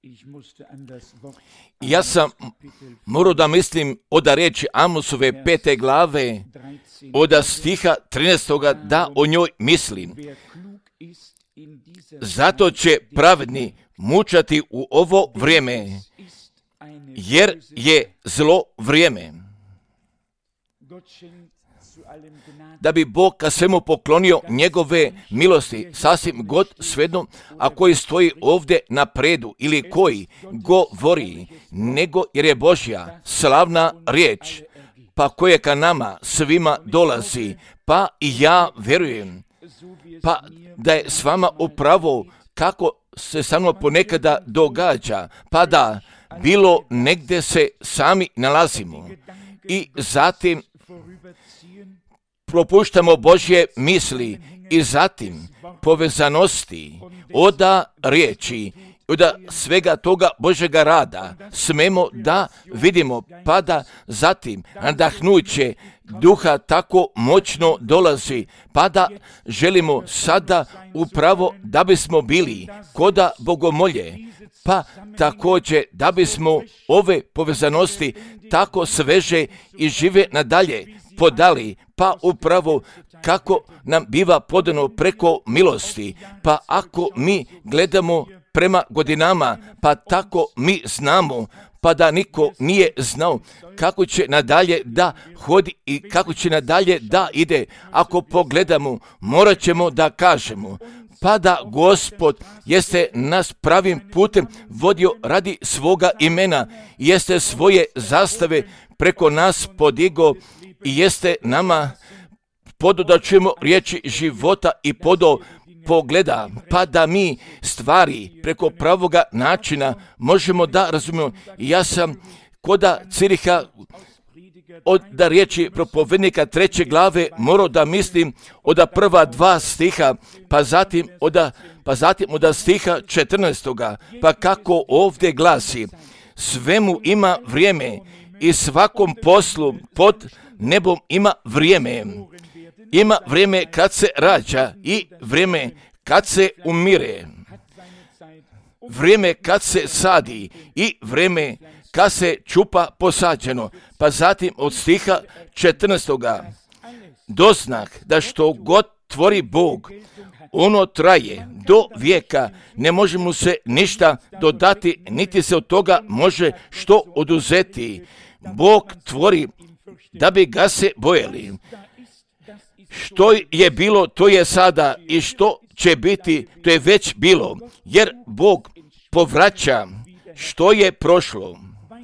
Ja sam morao da mislim od riječi Amosove 5. glave, od stiha 13. da o njoj mislim. Zato će pravedni mučati u ovo vrijeme, jer je zlo vrijeme. Da bi Bog ka svemu poklonio njegove milosti, sasvim god svejedno, a koji stoji ovdje na predu ili koji govori, nego jer je Božja slavna riječ, pa koje ka nama svima dolazi, pa i ja vjerujem, pa da je s vama upravo kako se samo ponekada događa, pa da bilo negdje se sami nalazimo i zatim propuštamo Božje misli i zatim povezanosti od riječi, od svega toga Božjega rada smemo da vidimo, pa da zatim nadahnuće duha tako moćno dolazi, pa da želimo sada upravo da bismo bili koda bogomolje, pa također da bismo ove povezanosti tako sveže i žive nadalje podali, pa upravo kako nam biva podano preko milosti, pa ako mi gledamo prema godinama, pa tako mi znamo, pa da niko nije znao kako će nadalje da hodi i kako će nadalje da ide. Ako pogledamo, morat ćemo da kažemo, pa da Gospod jeste nas pravim putem vodio radi svoga imena, jeste svoje zastave preko nas podigo i jeste nama podo da čujemo riječi života i podo pogleda, pa da mi stvari preko pravoga načina možemo da razumijemo. Ja sam koda Ciriha od da riječi propovednika 3. glave morao da mislim od prva 2 stiha, pa zatim od stiha 14. Pa kako ovdje glasi, svemu ima vrijeme i svakom poslu pod nebom ima vrijeme. Ima vrijeme kad se rađa i vrijeme kad se umire. Vrijeme kad se sadi i vrijeme kad se čupa posađeno. Pa zatim od stiha 14. Doznak da što god tvori Bog, ono traje do vijeka, ne može mu se ništa dodati, niti se od toga može što oduzeti. Bog tvori da bi ga se bojali. Što je bilo, to je sada, i što će biti, to je već bilo, jer Bog povraća što je prošlo.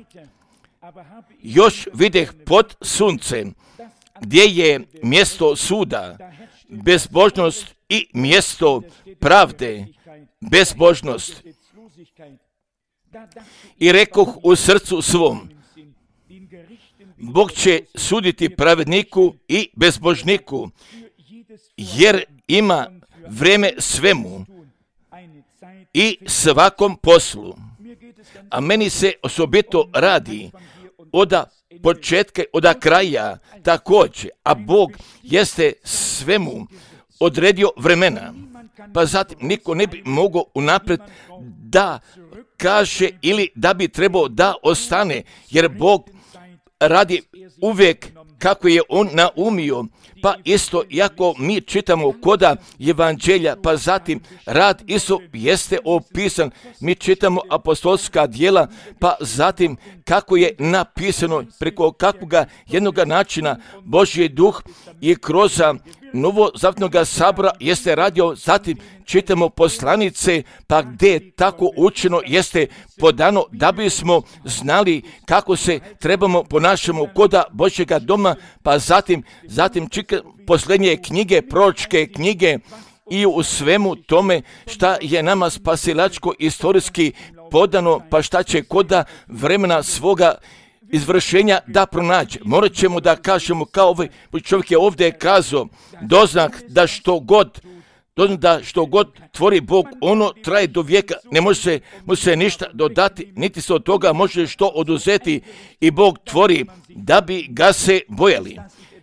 Još videh pod suncem, gdje je mjesto suda, bezbožnost, i mjesto pravde, bezbožnost. I rekoh u srcu svom, Bog će suditi pravedniku i bezbožniku, jer ima vrijeme svemu i svakom poslu. A meni se osobito radi od početka, od kraja također, a Bog jeste svemu odredio vremena. Pa zatim niko ne bi mogao unaprijed da kaže ili da bi trebao da ostane, jer Bog radi uvijek kako je on naumio. Pa isto, iako mi čitamo koda evanđelja, pa zatim rad isto jeste opisan, mi čitamo apostolska djela, pa zatim kako je napisano, preko kakvoga jednoga načina Božji duh i kroz novozavjetnog sabora jeste radio, zatim čitamo poslanice, pa gdje tako učeno jeste podano da bismo znali kako se trebamo ponašamo koda Božjega doma, pa zatim posljednje knjige, proročke knjige i u svemu tome šta je nama spasilačko istorijski podano, pa šta će koda vremena svoga izvršenja da pronađe. Morat ćemo da kažemo kao ovaj čovjek je ovdje kazao, doznak da što god tvori Bog, ono traje do vijeka, ne može se ništa dodati, niti se od toga može što oduzeti, i Bog tvori da bi ga se bojali.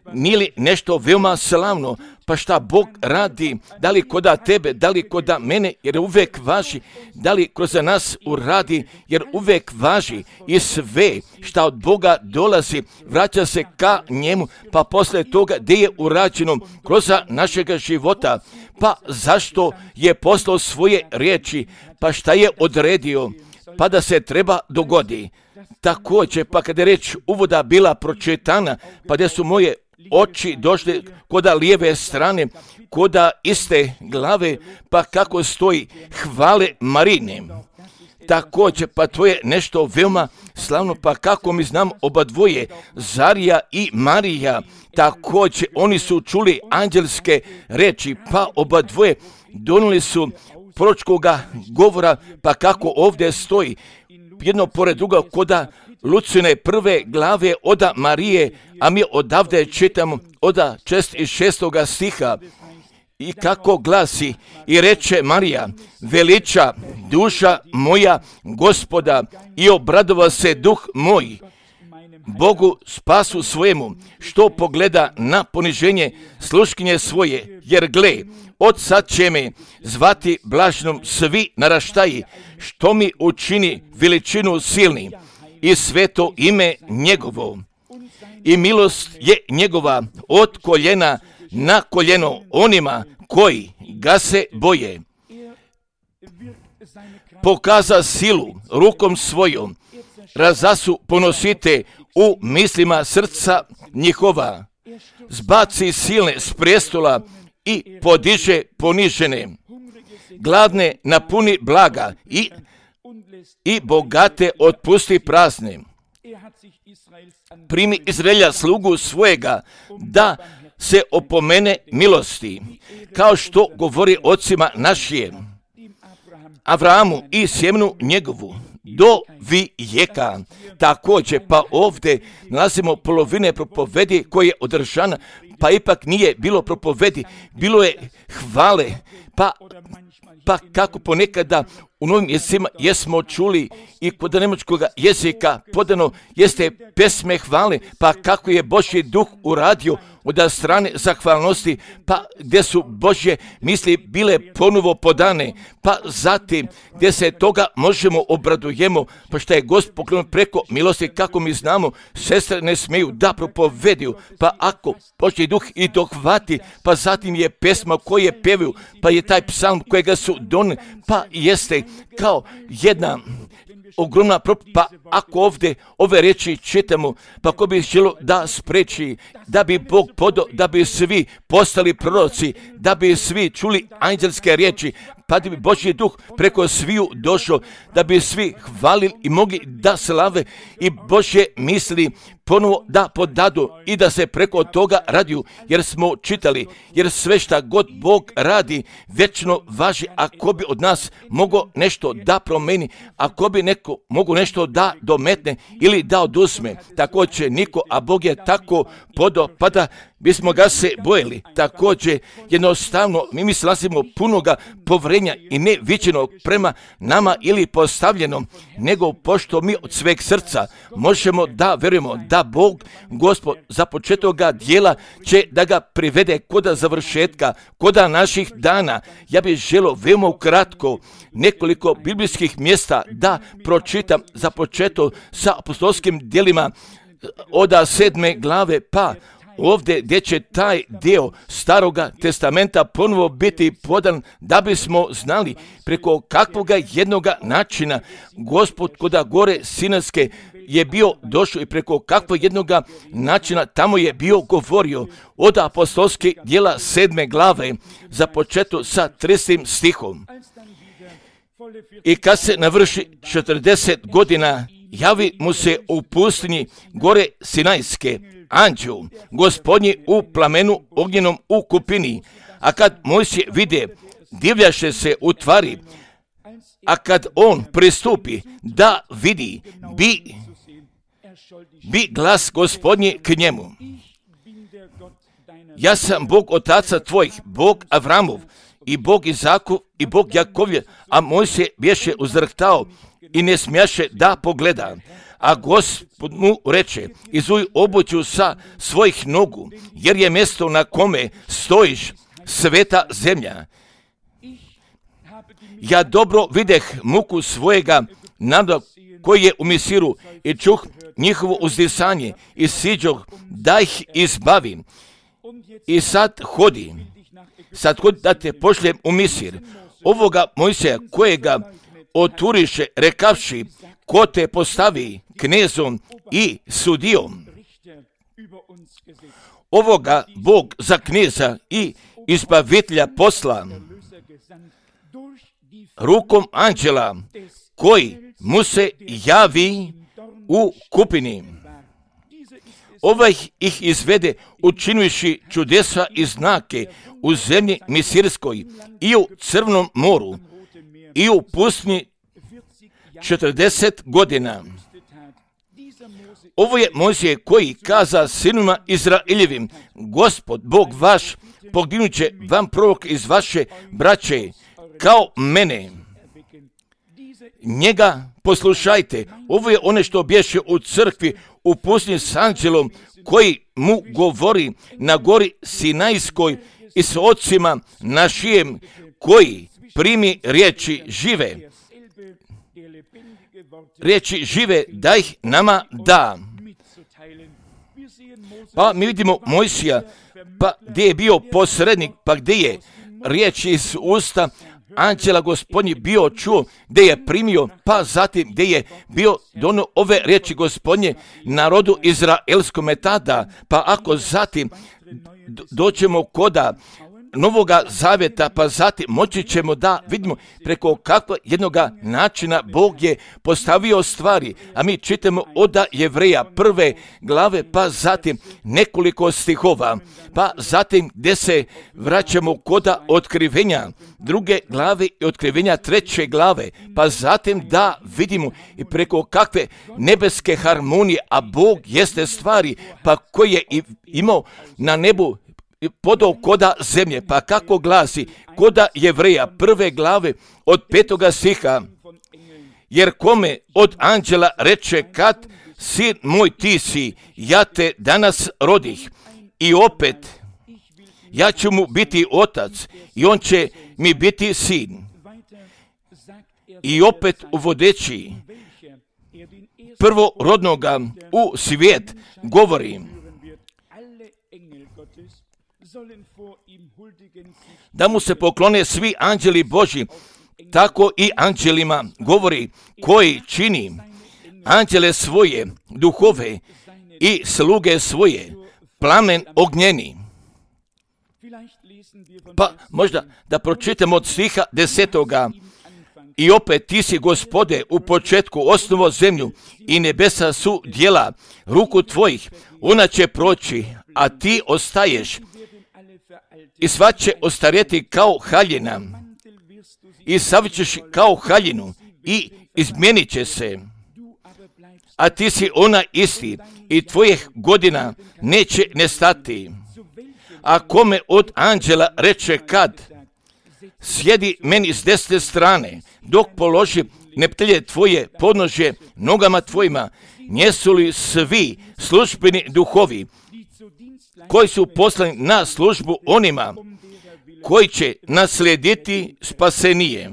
Nije li nešto veoma slavno? Pa šta Bog radi, da li koda tebe, da li koda mene, jer uvek važi, da li kroz nas uradi, jer uvek važi i sve šta od Boga dolazi, vraća se ka njemu, pa posle toga gdje je urađeno kroz našega života, pa zašto je poslao svoje riječi, pa šta je odredio, pa da se treba dogodi. Također, pa kada je reč uvoda bila pročitana, pa gdje su moje oči došli koda lijeve strane, koda iste glave, pa kako stoji hvale Marine. Također, pa to je nešto veoma slavno, pa kako mi znam oba dvoje, Zarija i Marija, također oni su čuli anđelske reči, pa oba dvoje donijeli su proročkoga govora, pa kako ovdje stoji, jedno pored druga koda Lucine prve glave oda Marije, a mi odavde čitamo oda 6. stiha. I kako glasi, i reče Marija, veliča duša moja Gospoda i obradova se duh moj Bogu spasu svojemu, što pogleda na poniženje sluškinje svoje, jer gle, od sad će me zvati blažnom svi naraštaji, što mi učini veličinu silni i sveto ime njegovo. I milost je njegova od koljena na koljeno onima koji ga se boje. Pokaza silu rukom svojom, razasu ponosite u mislima srca njihova, zbaci silne s prestola i podiže ponižene, gladne napuni blaga i bogate otpusti prazne. Primi Izraelja slugu svojega da se opomene milosti, kao što govori ocima našim, Avrahamu i sjemenu njegovu, do vijeka. Također, pa ovdje nalazimo polovine propovedi koje je održana, pa ipak nije bilo propovedi, bilo je hvale, pa kako ponekada u novim jezicima jesmo čuli i kod njemačkog jezika podano jeste pesme hvale, pa kako je Božji duh uradio od strane zahvalnosti, pa gdje su Božje misli bile ponovo podane, pa zatim gdje se toga možemo obradujemo, pa što je Gospod preko milosti, kako mi znamo, sestre ne smiju da propovediju, pa ako Božji duh i dohvati, pa zatim je pesma koju je pevaju, pa je taj psalm kojega su doneli, pa jeste kao jedna ogromna pa ako ovdje ove riječi čitamo, pa ko bi želo da spreči, da bi Bog podao, da bi svi postali proroci, da bi svi čuli anđelske riječi, pa da bi Božji duh preko sviju došao, da bi svi hvalili i mogli da slave i Božje misli ponovo da podadu i da se preko toga radiju, jer smo čitali, jer sve šta god Bog radi večno važi, ako bi od nas mogo nešto da promeni, ako bi neko mogu nešto da dometne ili da oduzme, također niko, a Bog je tako podao, pa da bismo ga se bojeli. Također, jednostavno, mi slazimo punoga povrenja i ne viđenog prema nama ili postavljenom, nego pošto mi od sveg srca možemo da verujemo da Bog, Gospod, za početoga dijela će da ga privede koda završetka, koda naših dana. Ja bih želio veoma ukratko nekoliko biblijskih mjesta da pročitam za početo sa apostolskim djelima od 7. glave, pa ovdje gdje će taj dio Staroga testamenta ponovo biti podan, da bismo znali preko kakvoga jednoga načina Gospod koda gore Sinajske je bio došao i preko kakvog jednoga načina tamo je bio govorio od apostolskih djela 7. glave za početo sa 30. stihom. I kad se navrši 40 godina, javi mu se u pustinji gore Sinajske anđel Gospodnji u plamenu ognjenom u kupini, a kad Mojsije vide, divljaše se u tvari, a kad on pristupi da vidi, bi glas Gospodnji k njemu. Ja sam Bog otaca tvojih, Bog Avramov i Bog Izakov i Bog Jakovlje, a Mojsije bješe uzrhtao i ne smjaše da pogleda. A Gospod mu reče, izuj obuću sa svojih nogu, jer je mjesto na kome stojiš sveta zemlja. Ja dobro videh muku svojega naroda koji je u Misiru i čuh njihovo uzdisanje i siđoh da ih izbavim. I sad hodi da te pošljem u Misir. Ovoga Mojsija kojega oturiše rekavši, ko te postavi knezom i sudijom. Ovoga Bog za kneza i izbavitelja posla rukom anđela koji mu se javi u kupini. Ovaj ih izvede učinivši čudesa i znake u zemlji Misirskoj i u Crvenom moru i u pustinji 40 godina. Ovo je Mojsije koji kaza sinovima Izraeljevim, Gospod Bog vaš podignut će vam prorok iz vaše braće kao mene. Njega poslušajte. Ovo je ono što bješe u crkvi u pustinji s anđelom koji mu govori na gori Sinajskoj i s ocima našijem koji primi riječi žive da ih nama da. Pa mi vidimo Mojsija, pa gdje je bio posrednik, pa gdje je riječ iz usta anđela Gospodnji bio čuo, gdje je primio, pa zatim gdje je bio donio ove riječi Gospodnje narodu izraelskome tada. Pa ako zatim dođemo koda Novoga zavjeta, pa zatim moći ćemo da vidimo preko kakvog jednoga načina Bog je postavio stvari. A mi čitamo od Jevreja 1. glave, pa zatim nekoliko stihova, pa zatim gdje se vraćamo koda otkrivenja 2. glave i otkrivenja 3. glave, pa zatim da vidimo i preko kakve nebeske harmonije, a Bog jeste stvari, pa koji je imao na nebu podao koda zemlje, pa kako glasi koda Jevreja 1. glave od 5. stiha, jer kome od anđela reče kad sin moj ti si, ja te danas rodih i opet ja ću mu biti otac i on će mi biti sin. I opet uvodeći prvorodnoga u svijet govori da mu se poklone svi anđeli Božji, tako i anđelima govori koji čini anđele svoje, duhove i sluge svoje, plamen ognjeni. Pa možda da pročitamo od stiha 10. I opet ti si, Gospode, u početku osnovo zemlju i nebesa su djela ruku tvojih, ona će proći, a ti ostaješ. I sva će ostarjeti kao haljina i savićeš kao haljinu i izmijenit će se. A ti si ona isti i tvojih godina neće nestati. A kome od anđela reče kad sjedi meni s desne strane, dok položi neptelje tvoje podnožje nogama tvojima, njesu li svi službeni duhovi koji su poslani na službu onima koji će naslijediti spasenije.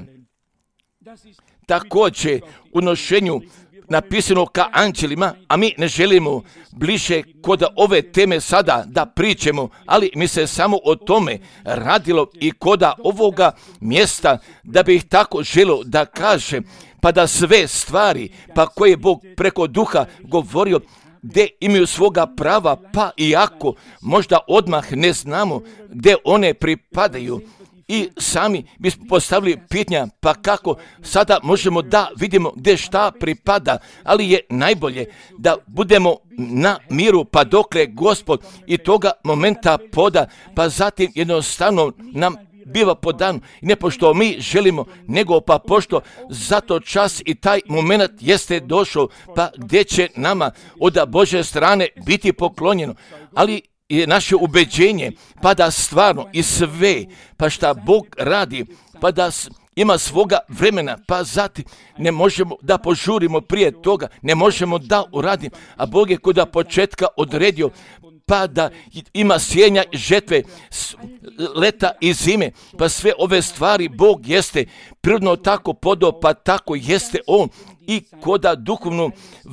Također u nošenju napisano ka anđelima, a mi ne želimo bliže kod ove teme sada da pričamo, ali mi se samo o tome radilo i kod ovoga mjesta da bih tako želio da kažem, pa da sve stvari, pa koje je Bog preko duha govorio, gdje imaju svoga prava, pa iako možda odmah ne znamo gdje one pripadaju. I sami bismo postavili pitanja, pa kako sada možemo da vidimo gdje šta pripada, ali je najbolje da budemo na miru, pa dokle Gospod i toga momenta poda, pa zatim jednostavno nam biva podano, ne pošto mi želimo, nego pa pošto zato čas i taj moment jeste došao, pa gdje će nama od Božje strane biti poklonjeno, ali je naše ubeđenje, pa da stvarno i sve, pa šta Bog radi, pa da ima svoga vremena, pa zatim ne možemo da požurimo prije toga, ne možemo da uradimo, a Bog je kod početka odredio pa da ima sjenja i žetve, leta i zime, pa sve ove stvari Bog jeste prirodno tako podao, pa tako jeste On i koda duhovno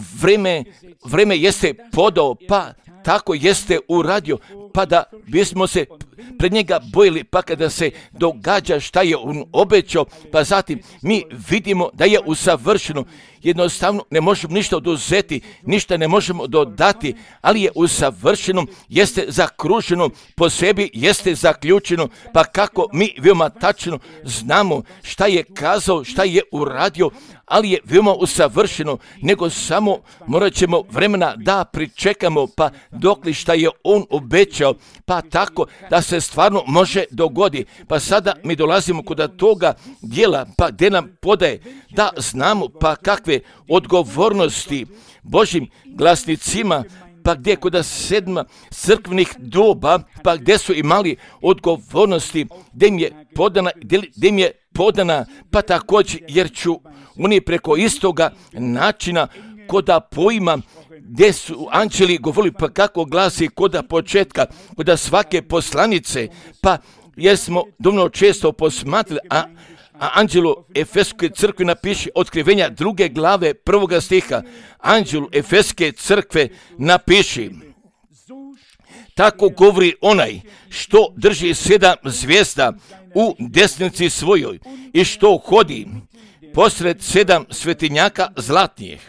vreme jeste podao, pa tako jeste uradio, pa da bismo se pred njega bojili, pa kada se događa šta je on obećao, pa zatim mi vidimo da je usavršeno. Jednostavno ne možemo ništa oduzeti, ništa ne možemo dodati, ali je usavršeno, jeste zakruženo, po sebi jeste zaključeno, pa kako mi veoma tačno znamo šta je kazao, šta je uradio, ali je veoma usavršeno, nego samo morat ćemo vremena da pričekamo, pa dokli šta je on obećao, pa tako da se stvarno može dogodi. Pa sada mi dolazimo kod toga dijela, pa gdje nam podaje da znamo pa kakve odgovornosti Božim glasnicima, pa gdje kod 7 crkvenih doba, pa gdje su imali odgovornosti, gdje im je podana, pa također jer ću oni preko istoga načina koda pojma gdje su anđeli govorili, pa kako glasi koda početka, koda svake poslanice, pa jesmo dovoljno često posmatrali, a anđelu Efeske crkve napiše Otkrivenja 2. glave 1. stiha, anđelu Efeske crkve napiši: tako govori onaj što drži 7 zvijezda u desnici svojoj i što hodi posred 7 svetinjaka zlatnijih.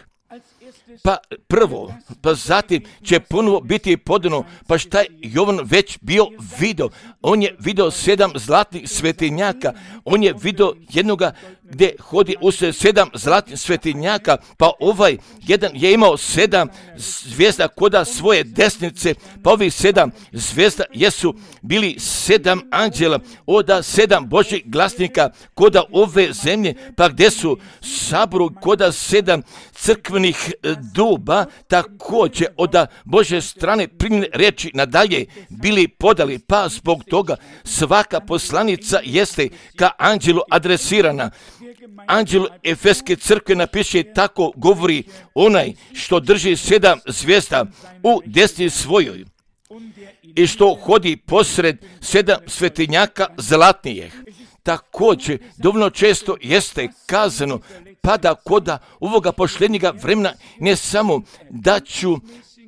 Pa prvo, pa zatim će ponovo biti podano, pa šta je Jovan već bio vidio? On je vidio 7 zlatnih svetinjaka, on je vidio jednoga gdje hodi usred 7 zlatnih svetinjaka, pa ovaj jedan je imao 7 zvijezda koda svoje desnice, pa ovih 7 zvijezda jesu bili 7 anđela, oda 7 Božih glasnika koda ove zemlje, pa gdje su saboru koda 7 crkvenih doba, također od Bože strane primljene riječi nadalje bili podali, pa zbog toga svaka poslanica jeste ka anđelu adresirana. Anđelu Efeske crkve napiše tako govori onaj što drži 7 zvijezda u desni svojoj i što hodi posred 7 svetinjaka zlatnijih. Također dovoljno često jeste kazano pa da koda ovoga pošljednjega vremena ne samo da ću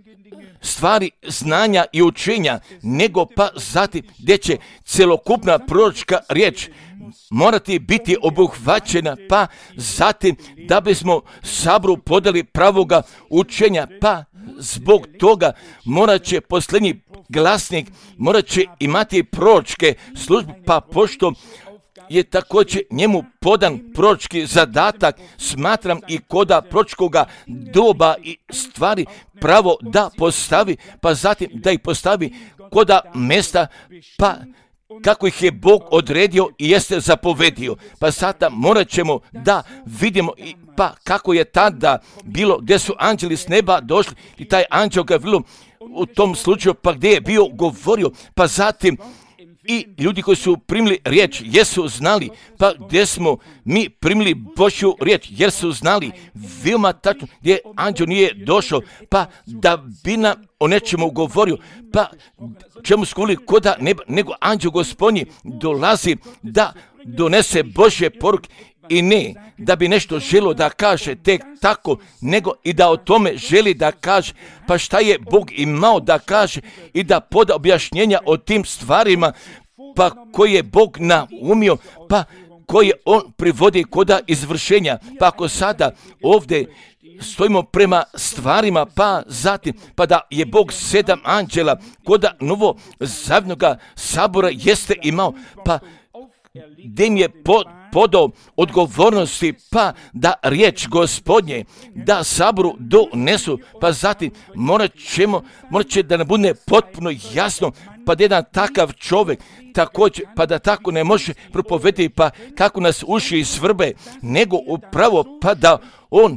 stvari znanja i učenja, nego pa zatim gdje će celokupna proročka riječ morati biti obuhvaćena, pa zatim da bismo sabru podali pravoga učenja, pa zbog toga morat će posljednji glasnik, morat će imati proročke službe, pa pošto je također njemu podan proročki zadatak, smatram i koda proročkoga doba i stvari pravo da postavi, pa zatim da ih postavi koda mjesta, pa kako ih je Bog odredio i jeste zapovedio. Pa sada morat ćemo da vidimo pa kako je tada bilo, gdje su anđeli s neba došli i taj anđel ga bilo u tom slučaju, pa gdje je bio govorio, pa zatim i ljudi koji su primili riječ, jesu znali, pa gdje smo mi primili Božju riječ, jer su znali veoma tačno gdje anđel nije došao, pa da bi nam o nečemu govorio, pa čemu su govorili koda neba, nego anđel Gospodnji dolazi da donese Božje poruke i ne da bi nešto želio da kaže tek tako, nego i da o tome želi da kaže, pa šta je Bog imao da kaže i da poda objašnjenja o tim stvarima, pa koje je Bog naumio, pa koje on privodi koda izvršenja. Pa ako sada ovdje stojimo prema stvarima, pa zatim, pa da je Bog 7 anđela koda novo zavnoga sabora jeste imao, pa gdje im je podao odgovornosti, pa da riječ Gospodnje da saboru donesu, pa zatim morat će da nam bude potpuno jasno, pa da jedan takav čovjek također, pa da tako ne može propovediti, pa kako nas uši svrbe, nego upravo pa da on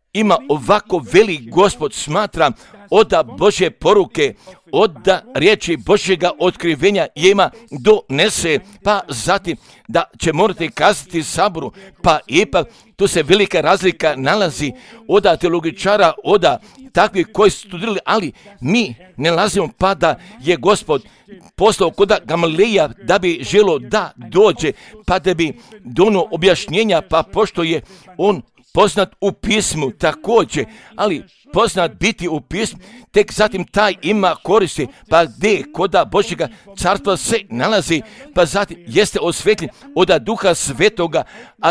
ima ovako velik Gospod, smatram, oda Božje poruke, oda riječi Božjega otkrivenja ima donese, pa zatim da će morati kazati Saboru, pa ipak tu se velika razlika nalazi oda teologičara, oda takvi koji su studirali, ali mi ne nalazimo pa da je Gospod poslao kod Gamalileja da bi želo da dođe, pa da bi dono objašnjenja, pa pošto je on poznat u pismu također, ali poznat biti u pismu, tek zatim taj ima koristi, pa gdje koda Božjega carstva se nalazi, pa zatim jeste osvetljen od Duha Svetoga, a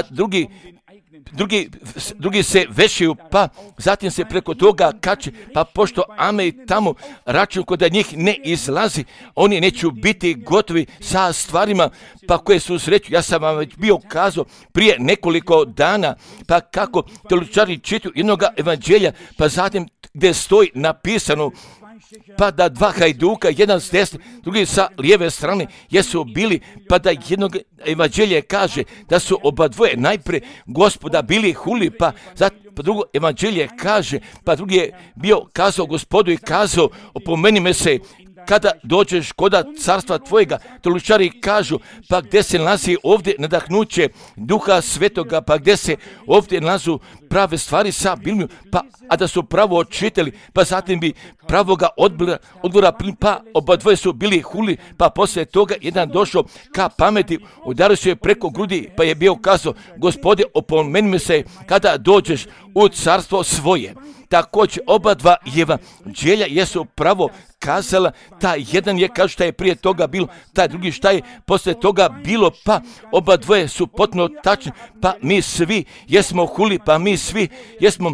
drugi se vešaju, pa zatim se preko toga kače, pa pošto ame tamo račun kod njih ne izlazi, oni neće biti gotovi sa stvarima, pa koje su sreću. Ja sam vam već bio kazao prije nekoliko dana, pa kako teologičari čitaju jednog evanđelja, pa zatim gdje stoji napisano, pa da dva hajduka, jedan s desne, drugi sa lijeve strane, jesu bili, pa da jednog evanđelje kaže da su oba dvoje najprije Gospoda bili huli, pa drugo evanđelje kaže, pa drugi je bio kazao Gospodu i kazao, opomeni me se kada dođeš koda carstva tvojega. Teologičari kažu, pa gdje se nalazi ovdje nadahnuće Duha Svetoga, pa gdje se ovdje nalazu prave stvari sa Biblijom, pa a da su pravo čitali, pa zatim bi pravoga odgovora, pa oba dvoje su bili huli, pa poslije toga jedan došao ka pameti, udario se preko grudi, pa je bio kazao, Gospode, opomeni me se kada dođeš u carstvo svoje. Također oba dva evanđelja jesu pravo kazala, taj jedan je kažu šta je prije toga bilo, taj drugi šta je poslije toga bilo, pa oba dvoje su potpuno tačni, pa mi svi jesmo huli, pa mi svi jesmo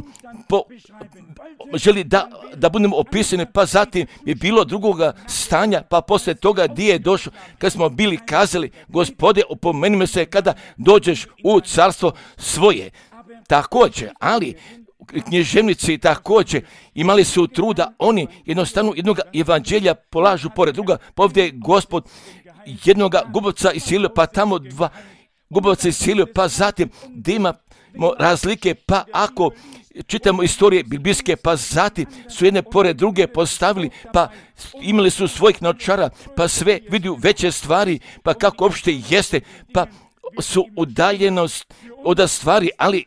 želi da budemo opisani, pa zatim je bilo drugoga stanja, pa poslije toga gdje je došao, kad smo bili kazali, Gospode, opomeni me se kada dođeš u carstvo svoje. Također, ali književnici također imali su truda, oni jednostavno jednog evanđelja polažu pored druga, pa ovdje je Gospod jednoga gubavca isilio, pa tamo dva gubavca isilio, pa zatim gdje imamo razlike, pa ako čitamo istorije biblijske, pa zatim su jedne pored druge postavili, pa imali su svojih novčara, pa sve vidio veće stvari, pa kako uopšte jeste, pa su udaljenost od stvari, ali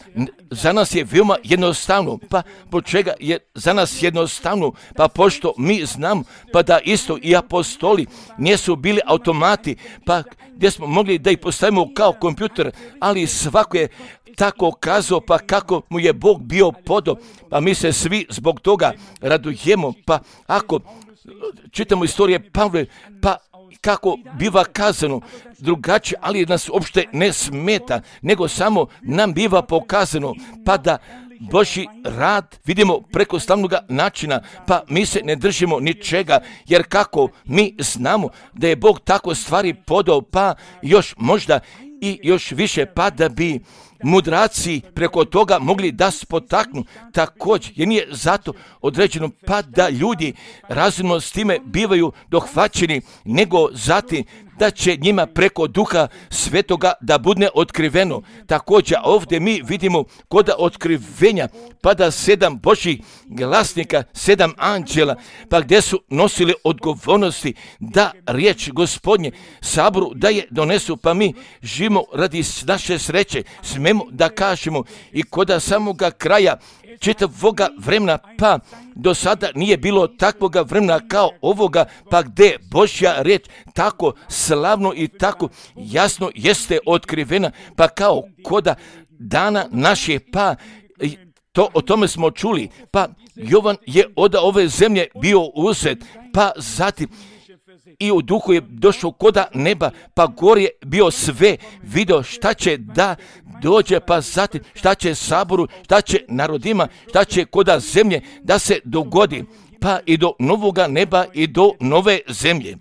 za nas je veoma jednostavno. Pa po čega je za nas jednostavno? Pa pošto mi znamo, pa da isto i apostoli nisu bili automati, pa gdje smo mogli da ih postavimo kao kompjuter, ali svako je tako kazao, pa kako mu je Bog bio podo, pa mi se svi zbog toga radujemo. Pa ako čitamo istorije Pavle, pa kako biva kazano drugačije, ali nas uopšte ne smeta, nego samo nam biva pokazano, pa da Božji rad vidimo preko slavnog načina, pa mi se ne držimo ničega, jer kako mi znamo da je Bog tako stvari podao, pa još možda i još više, pa da bi mudraci preko toga mogli da spotaknu također, jer nije zato određeno pa da ljudi razumno s time bivaju dohvaćeni, nego zatim da će njima preko Duha Svetoga da bude otkriveno. Također ovdje mi vidimo kod otkrivenja pada 7 Božjih glasnika, 7 anđela, pa gdje su nosili odgovornosti da riječ Gospodnje Saboru da je donesu, pa mi živimo radi naše sreće, smemo da kažemo i kod samoga kraja čitavoga vremena, pa do sada nije bilo takvoga vremena kao ovoga, pa gdje Božja riječ tako slavno i tako jasno jeste otkrivena, pa kao koda dana naše, pa o tome smo čuli, pa Jovan je od ove zemlje bio uzet, pa zatim i u duhu je došao koda neba, pa gore je bio sve video šta će da dođe, pa zatim šta će Saboru, šta će narodima, šta će koda zemlje da se dogodi, pa i do novoga neba i do nove zemlje.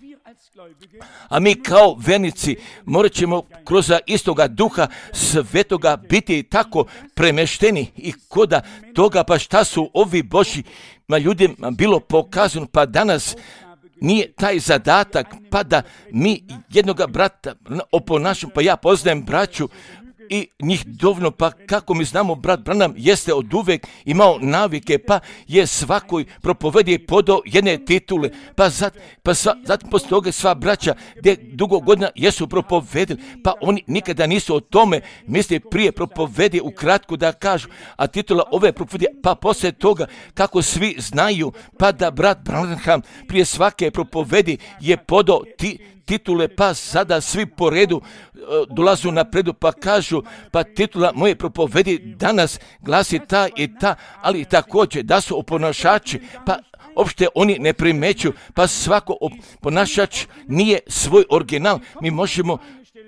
A mi kao vernici morat ćemo kroz istoga Duha Svetoga biti tako premešteni i koda toga, pa šta su ovi Božji ljudima bilo pokazano, pa danas nije taj zadatak, pa da mi jednoga brata oponašamo, pa ja poznajem braću, i njih dovoljno, pa kako mi znamo, brat Branham jeste od uvek imao navike, pa je svakoj propovedi podao jedne titule, zatim poslije toga sva braća gdje dugo godina jesu propovedili, pa oni nikada nisu o tome misli prije propovedi ukratko da kažu, a titula ove propovedi, pa poslije toga kako svi znaju, pa da brat Branham prije svake propovedi je podao titule, pa sada svi po redu dolazu napredu, pa kažu, pa titula moje propovedi danas glasi ta i ta, ali također da su oponašači, pa uopšte oni ne primećuju, pa svako ponašač nije svoj original. Mi možemo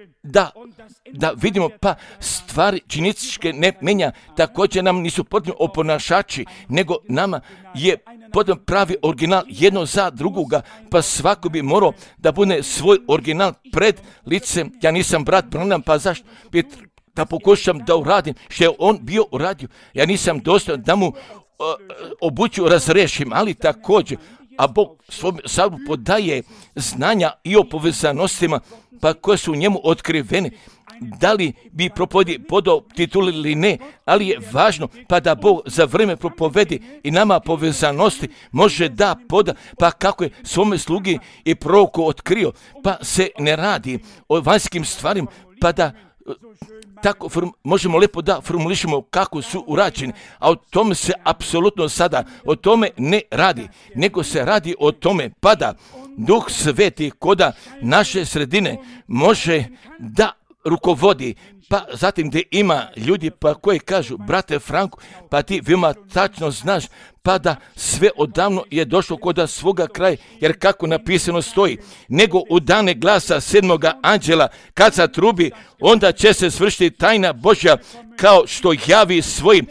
da vidimo, pa stvari činjeničke ne menja, također nam nisu potrebni oponašači, nego nama je potreban pravi original jedno za drugoga, pa svako bi morao da bude svoj original pred licem. Ja nisam brat Branham, pa zašto da pokušam da uradim što je on bio uradio. Ja nisam dostojan da mu obuću razrešim, ali također, a Bog svom sabu podaje znanja i o povezanostima, pa koje su u njemu otkrivene. Da li bi propovedi podao titulu ili ne, ali je važno pa da Bog za vrijeme propovedi i nama povezanosti može da poda, pa kako je svome slugi i proroku otkrio, pa se ne radi o vanjskim stvarima, pa da tako možemo lijepo da formulišemo kako su urađeni, a o tome se apsolutno sada o tome ne radi, nego se radi o tome pa da Duh Sveti koda naše sredine može da rukovodi, pa zatim gdje ima ljudi pa koji kažu, brate Franko, pa ti veoma tačno znaš, pa da sve odavno je došlo koda svoga kraja, jer kako napisano stoji, nego u dane glasa sedmoga anđela, kad se trubi, onda će se svršiti tajna Božja, kao što javi svojim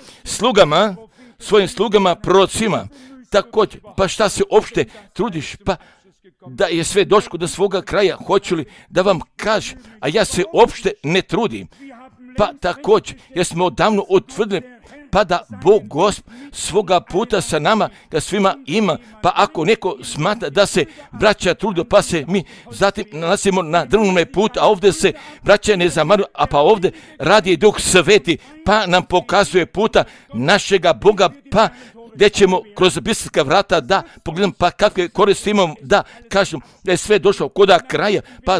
slugama prorocima. Također, pa šta se uopšte trudiš, pa da je sve došlo do svoga kraja, hoću li da vam kažem, a ja se uopšte ne trudim. Pa također, jer smo odavno utvrdili, pa da Bog Gospod svoga puta sa nama, ga svima ima, pa ako neko smatra da se braća trudio, pa se mi zatim nalazimo na drvnome putu, a ovdje se braća ne zamaruju, a pa ovdje radi Duh Sveti, pa nam pokazuje puta našega Boga, pa gdje ćemo kroz biserska vrata da pogledam, pa kakve koristi imamo da kažem da je sve došlo koda kraja, pa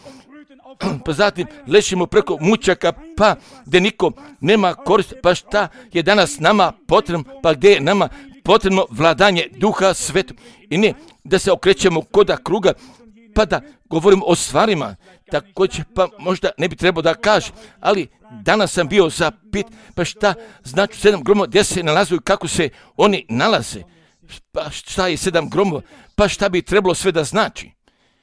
zatim lešimo preko mučaka, pa gdje niko nema koristi, pa šta je danas nama potrebno, pa gdje je nama potrebno vladanje Duha Svetog i ne da se okrećemo koda kruga, pa da govorimo o stvarima, također pa možda ne bi trebao da kažem, ali danas sam bio zapit, pa šta znači 7 gromova, gdje se nalazuju, kako se oni nalaze, pa šta je 7 gromova, pa šta bi trebalo sve da znači.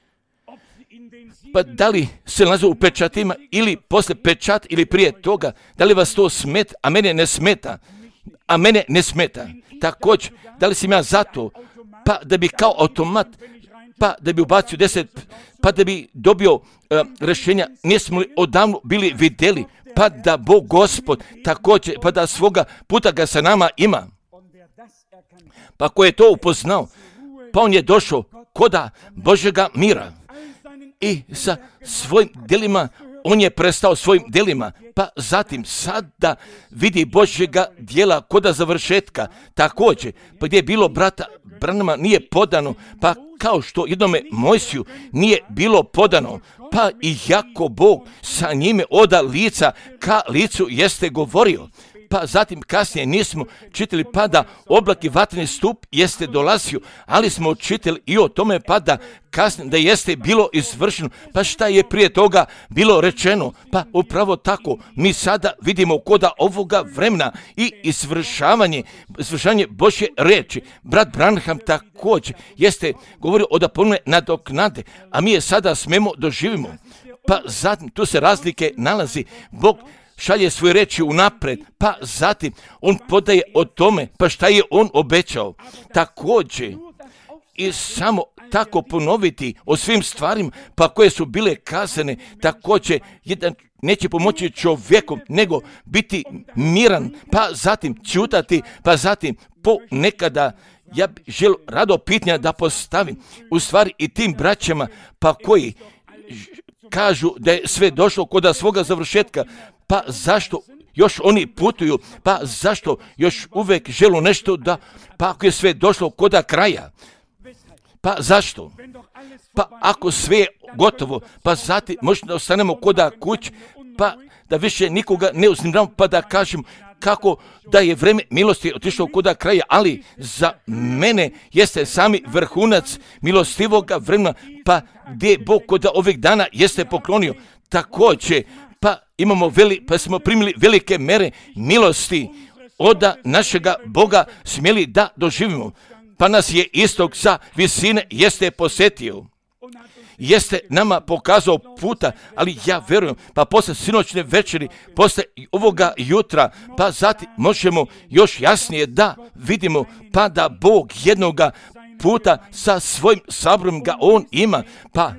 Pa da li se nalaze u pečatima ili posle pečat ili prije toga, da li vas to smeta, a mene ne smeta, također, da li sam ja zato, pa da bi kao automat, pa da bi ubacio 10, pa da bi dobio rješenja, nismo li odavno bili vidjeli, pa da Bog Gospod također, pa da svoga puta ga sa nama ima. Pa ko je to upoznao, pa on je došao koda Božjega mira i sa svojim djelima, on je prestao svojim djelima, pa zatim sada vidi Božjega djela koda završetka, također, pa gdje je bilo brata Branhama nije podano, pa kao što jednome Mojsiju nije bilo podano, pa i jako Bog sa njime oda lica ka licu jeste govorio. Pa zatim kasnije nismo čitali pa da oblak i vatreni stup jeste dolazio, ali smo čitali i o tome pa da kasnije da jeste bilo izvršeno, pa šta je prije toga bilo rečeno, pa upravo tako mi sada vidimo koda ovoga vremena i izvršavanje Božje reči. Brat Branham također jeste govorio o da ponovne nadoknade, a mi je sada smemo doživimo. Pa zatim tu se razlike nalazi, Bog šalje svoje reči unapred, pa zatim on podaje o tome, pa šta je on obećao. Također, i samo tako ponoviti o svim stvarima, pa koje su bile kazane, također jedan neće pomoći čovjeku, nego biti miran, pa zatim ćutati, pa zatim ponekada ja želim rado pitanja da postavim, u stvari i tim braćama, pa koji kažu da je sve došlo kod svoga završetka, pa zašto još oni putuju, pa zašto još uvijek žele nešto da, pa ako je sve došlo koda kraja, pa zašto? Pa ako sve je gotovo, pa zatim možda ostanemo koda kuć, pa da više nikoga ne uznemiravamo, pa da kažem kako da je vreme milosti otišlo koda kraja, ali za mene jeste sami vrhunac milostivoga vremena, pa gdje Bog koda ovih dana jeste poklonio. Također, pa pa smo primili velike mere milosti od našega Boga smjeli da doživimo. Pa nas je istog sa visine jeste posjetio. Jeste nama pokazao puta, ali ja vjerujem, pa posle sinoćne večeri, posle ovoga jutra, pa zatim možemo još jasnije da vidimo, pa da Bog jednoga puta sa svojim sabrom ga on ima, pa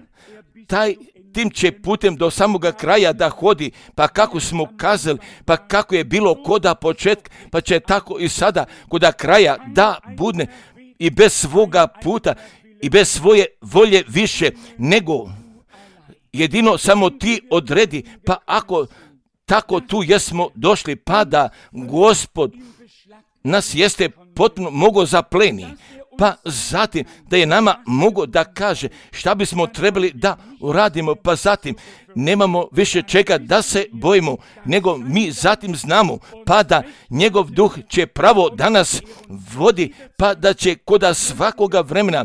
tim će putem do samoga kraja da hodi, pa kako smo kazali, pa kako je bilo koda početka, pa će tako i sada koda kraja da budne i bez svoga puta i bez svoje volje više nego jedino samo ti odredi, pa ako tako tu jesmo došli, pa da Gospod nas jeste potpuno mogao zapleni, pa zatim da je nama mogao da kaže šta bismo trebali da uradimo, pa zatim nemamo više čega da se bojimo, nego mi zatim znamo, pa da njegov duh će pravo danas vodi, pa da će koda svakoga vremena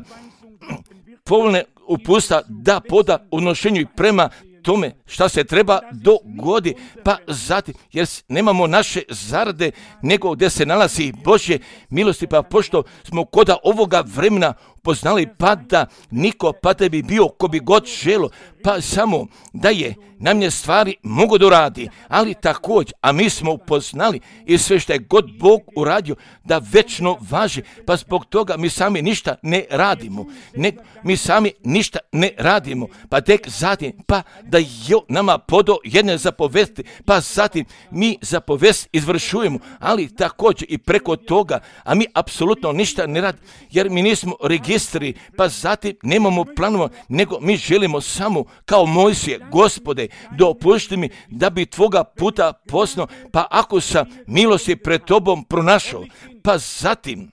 povoljne upusta da poda u nošenju i prema tome šta se treba dogodi, pa zatim, jer nemamo naše zarade, nego gdje se nalazi Božje milosti, pa pošto smo koda ovoga vremena poznali, pa da niko, pa da bi bio ko bi god želo, pa samo da je namje stvari mogu da uradi, ali također, a mi smo upoznali i sve što je god Bog uradio da večno važi, pa zbog toga mi sami ništa ne radimo, mi sami ništa ne radimo, pa tek zatim, pa da je nama podo jedne zapovesti, pa zatim mi zapovest izvršujemo, ali također i preko toga, a mi apsolutno ništa ne radimo, jer mi nismo registri, pa zatim nemamo planova, nego mi želimo samo kao Mojsije, Gospode, dopušti mi da bi tvoga puta poznao, pa ako sam milosti pred tobom pronašao, pa zatim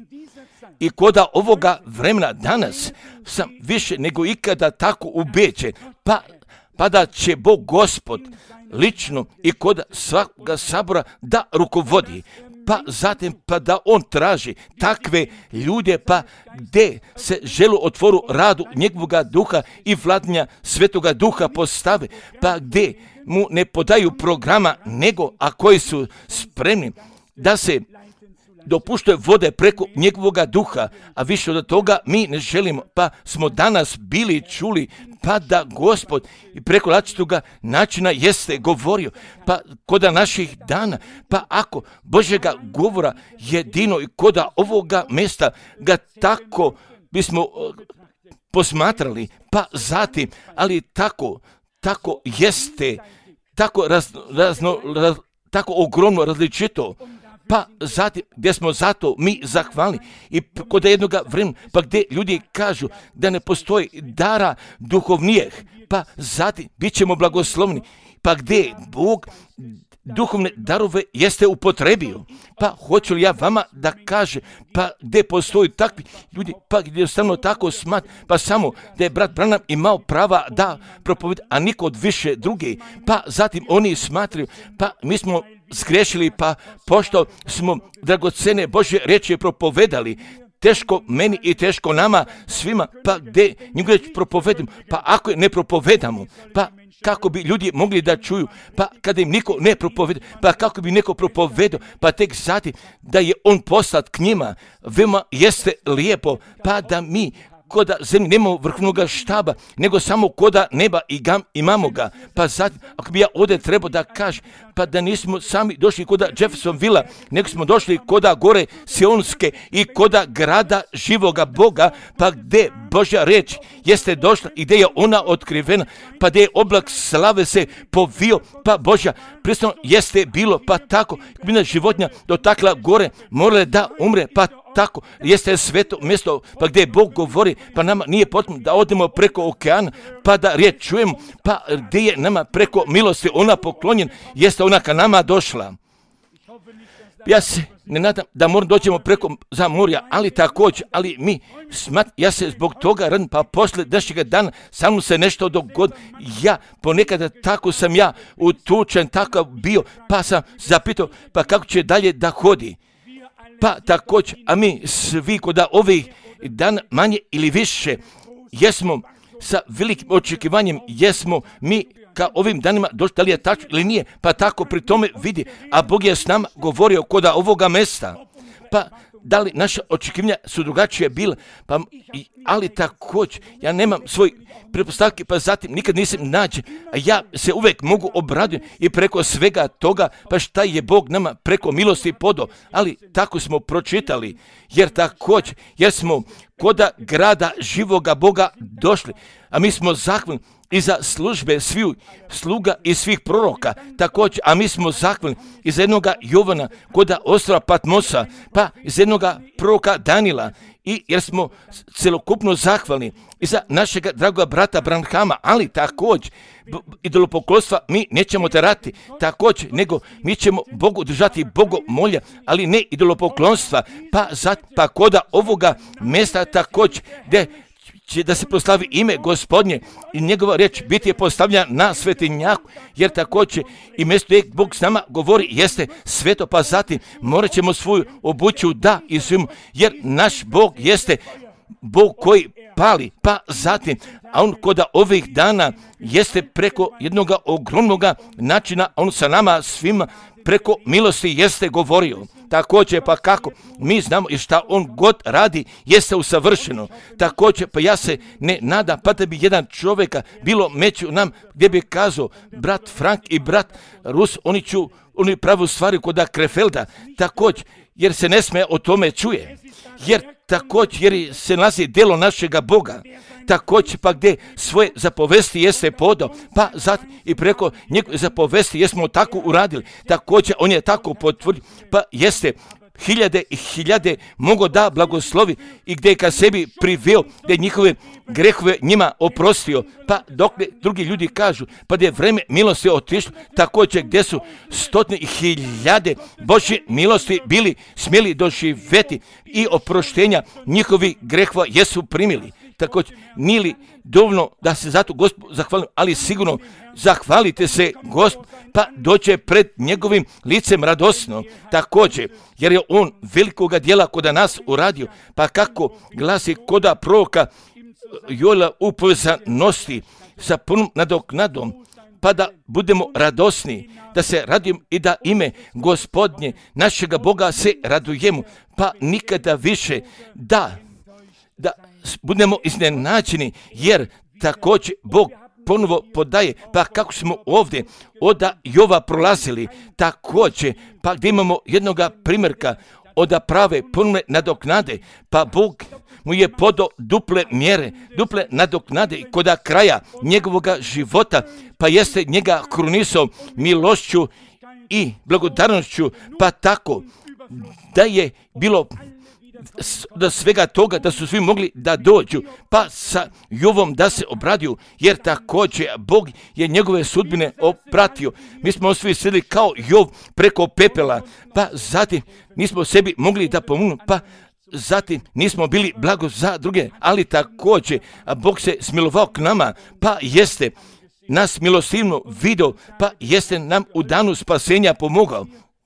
i koda ovoga vremena danas sam više nego ikada tako ubeđen, pa da će Bog Gospod lično i kod svakoga sabora da rukovodi, pa zatim pa da on traži takve ljude, pa gdje se želu otvoru radu njegovoga duha i vladanja svetoga duha postave, pa gdje mu ne podaju programa, nego a koji su spremni da se dopuštaju vode preko njegovoga duha, a više od toga mi ne želimo, pa smo danas bili čuli, pa da Gospod i preko različitoga načina jeste govorio, pa koda naših dana, pa ako Božjega govora jedino i koda ovoga mjesta ga tako bismo posmatrali, pa zatim, ali tako jeste, tako ogromno različito, pa zatim gdje smo zato mi zahvalni i kod jednoga vremena, pa gdje ljudi kažu da ne postoji dara duhovnijeg, pa zatim bit ćemo blagoslovni, pa gdje Bog duhovne darove jeste upotrebio, pa hoću li ja vama da kaže, pa gdje postoji takvi ljudi, pa gdje jednostavno tako smat, pa samo da je brat Branham imao prava da propoveda, a niko od više druge, pa zatim oni smatraju, pa mi smo zgrešili, pa pošto smo dragocene Božje riječi propovedali, teško meni i teško nama svima, pa gdje nju propovedamo, pa ako je ne propovedamo, pa kako bi ljudi mogli da čuju, pa kada im niko ne propoveda, pa kako bi neko propovedao, pa tek zatim da je on poslat k njima, veoma jeste lijepo, pa da mi koda zemlji nemamo vrhovnog štaba, nego samo koda neba i imamo ga. Pa zatim, ako bi ja ovdje trebao da kažem, pa da nismo sami došli koda Jeffersonvilla, nego smo došli koda gore Sionske i koda grada živoga Boga, pa gdje Božja riječ jeste došla i gdje je ona otkrivena, pa gdje je oblak slave se povio, pa Božja pristano jeste bilo, pa tako, bila životinja dotakla gore, morala da umre, pa tako, jeste sveto mjesto, pa gdje Bog govori, pa nama nije potrebno da odemo preko okeana, pa da riječ čujemo, pa gdje je nama preko milosti ona poklonjen, jeste ona ka nama došla. Ja se ne nadam da moram dođemo preko za morja, ali također, ali mi ja se zbog toga radim, pa poslije današnjega dana samo se nešto dogodi. Ja ponekada tako sam ja utučen, tako bio, pa sam zapitao, pa kako će dalje da hodi. Pa također, a mi svi kod ovih dana manje ili više jesmo sa velikim očekivanjem, jesmo mi ka ovim danima došli, da li je tačno ili nije, pa tako pri tome vidi, a Bog je s nama govorio kod ovoga mesta. Pa da li naša očekivanja su drugačije bile, pa, ali također ja nemam svoj pretpostavke, pa zatim nikad nisam nađen, a ja se uvijek mogu obraditi i preko svega toga, pa šta je Bog nama preko milosti podao, ali tako smo pročitali, jer također, jer smo kod grada živoga Boga došli, a mi smo zahvalni i za službe svih sluga i svih proroka, također, a mi smo zahvalni i za jednoga Jovana kod ostrva Patmosa, pa za jednoga proroka Danila, i jer smo celokupno zahvalni i za našega dragoga brata Branhama, ali također idolopoklonstva mi nećemo terati, također, nego mi ćemo Bogu držati bogomolja, ali ne idolopoklonstva, pa kod ovoga mjesta također, gdje će da se proslavi ime Gospodnje i njegova riječ biti je postavljena na svetinjaku, jer također i mjesto gdje Bog s nama govori jeste sveto, pa zatim morat ćemo svoju obuću da i svim, jer naš Bog jeste Bog koji pali, pa zatim, a on kod ovih dana jeste preko jednog ogromnog načina, on sa nama svima preko milosti jeste govorio. Također, pa kako mi znamo i šta on god radi jeste usavršeno. Također, pa ja se ne nadam pa da bi jedan čovjeka bilo među nam gdje bi kazao brat Frank i brat Rus, oni pravu stvari kod Krefelda, također, jer se ne smije o tome čuje. Jer također, jer se nalazi djelo našega Boga, također pa gdje svoje zapovesti jeste podao, pa zatim i preko njegove zapovesti jesmo tako uradili, također on je tako potvrdio, pa jeste hiljade i hiljade mogo da blagoslovi i gdje je ka sebi priveo, gdje njihove grehove njima oprostio, pa dok drugi ljudi kažu, pa gdje je vreme milosti otišlo, također gdje su stotine i hiljade Božje milosti bili smjeli doživjeti i oproštenja njihovih grehova jesu primili. Također, nije li dovoljno da se zato Gospodu zahvalim, ali sigurno zahvalite se Gospodu, pa dođe pred njegovim licem radosno, također, jer je on velikoga djela kod nas uradio, pa kako glasi kod proroka Joela u povezanosti sa punom nadoknadom, pa da budemo radosni, da se radujemo i da ime Gospodnje našega Boga se radujemo, pa nikada više da budemo iznenađeni, jer također Bog ponovo podaje, pa kako smo ovdje od Jova prolazili, također, pa gdje imamo jednoga primjerka od prave ponovne nadoknade, pa Bog mu je podao duple mjere, duple nadoknade i kod kraja njegovoga života, pa jeste njega krunisao milošću i blagodarnošću, pa tako da je bilo da svega toga da su svi mogli da dođu, pa sa Jovom da se obradio, jer također Bog je njegove sudbine opratio. Mi smo svi sjedili kao Jov preko pepela, pa zatim nismo sebi mogli da pomognu, pa zatim nismo bili blago za druge, ali također Bog se smilovao k nama, pa jeste nas milostivno video, pa jeste nam u danu spasenja pomogao.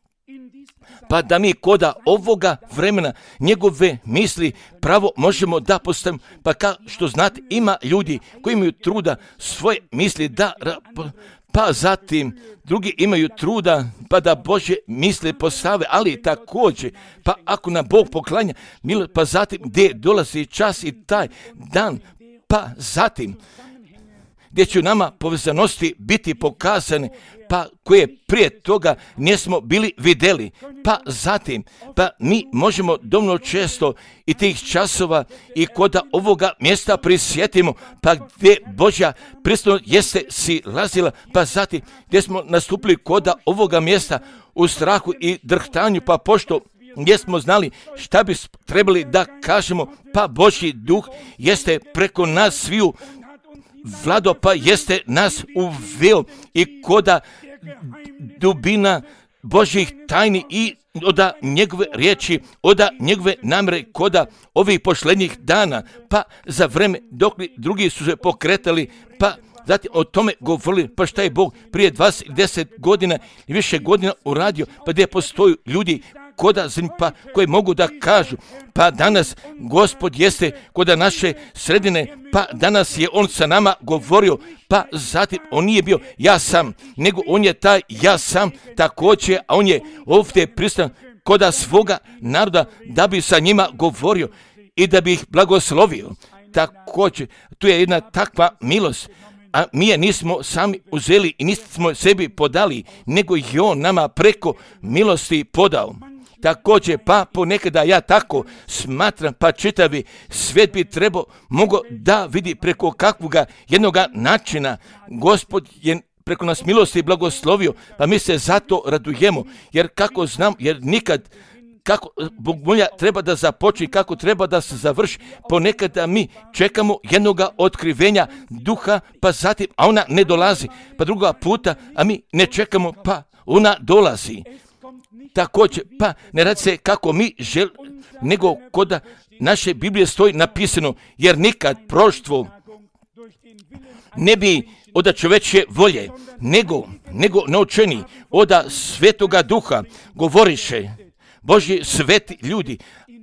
Pa da mi koda ovoga vremena njegove misli pravo možemo da postavimo, pa kao što znate ima ljudi koji imaju truda svoje misli da, pa zatim drugi imaju truda pa da Božje misli postave, ali također pa ako nam Bog poklanja, pa zatim gdje dolazi čas i taj dan, pa zatim gdje će nama povezanosti biti pokazane, pa koje prije toga nismo bili vidjeli, pa zatim, pa mi možemo dovoljno često i tih časova i kod ovoga mjesta prisjetimo, pa gdje Božja pristojnost jeste silazila, pa zatim gdje smo nastupili kod ovoga mjesta u strahu i drhtanju, pa pošto gdje smo znali šta bi trebali da kažemo, pa Božji duh jeste preko nas sviju vlado, pa jeste nas uveo i koda dubina Božjih tajni i oda njegove riječi, oda njegove namjere koda ovih posljednjih dana, pa za vreme dok drugi su se pokretali, pa zatim o tome govorili, pa šta je Bog prije 20 ili 10 godina i više godina uradio, pa gdje postoju ljudi koda pa koji mogu da kažu, pa danas Gospod jeste koda naše sredine, pa danas je on sa nama govorio, pa zatim on nije bio ja sam, nego on je taj ja sam također, a on je ovdje prisutan koda svoga naroda da bi sa njima govorio i da bi ih blagoslovio. Također, tu je jedna takva milost, a mi je nismo sami uzeli i nismo sebi podali, nego je on nama preko milosti podao. Također, pa ponekada ja tako smatram, pa čitavi svijet bi mogao da vidi preko kakvoga jednoga načina Gospod je preko nas milosti blagoslovio, pa mi se zato radujemo, jer kako znam, jer nikad kako bogomolja treba da započne, kako treba da se završi, ponekada mi čekamo jednoga otkrivenja duha, pa zatim, a ona ne dolazi, pa druga puta, a mi ne čekamo, pa ona dolazi. Također, pa ne radi se kako mi nego koda naše Biblije stoji napisano, jer nikad proštvo ne bi oda čoveče volje, nego naučeni oda svetoga duha govoriše Božji sveti ljudi.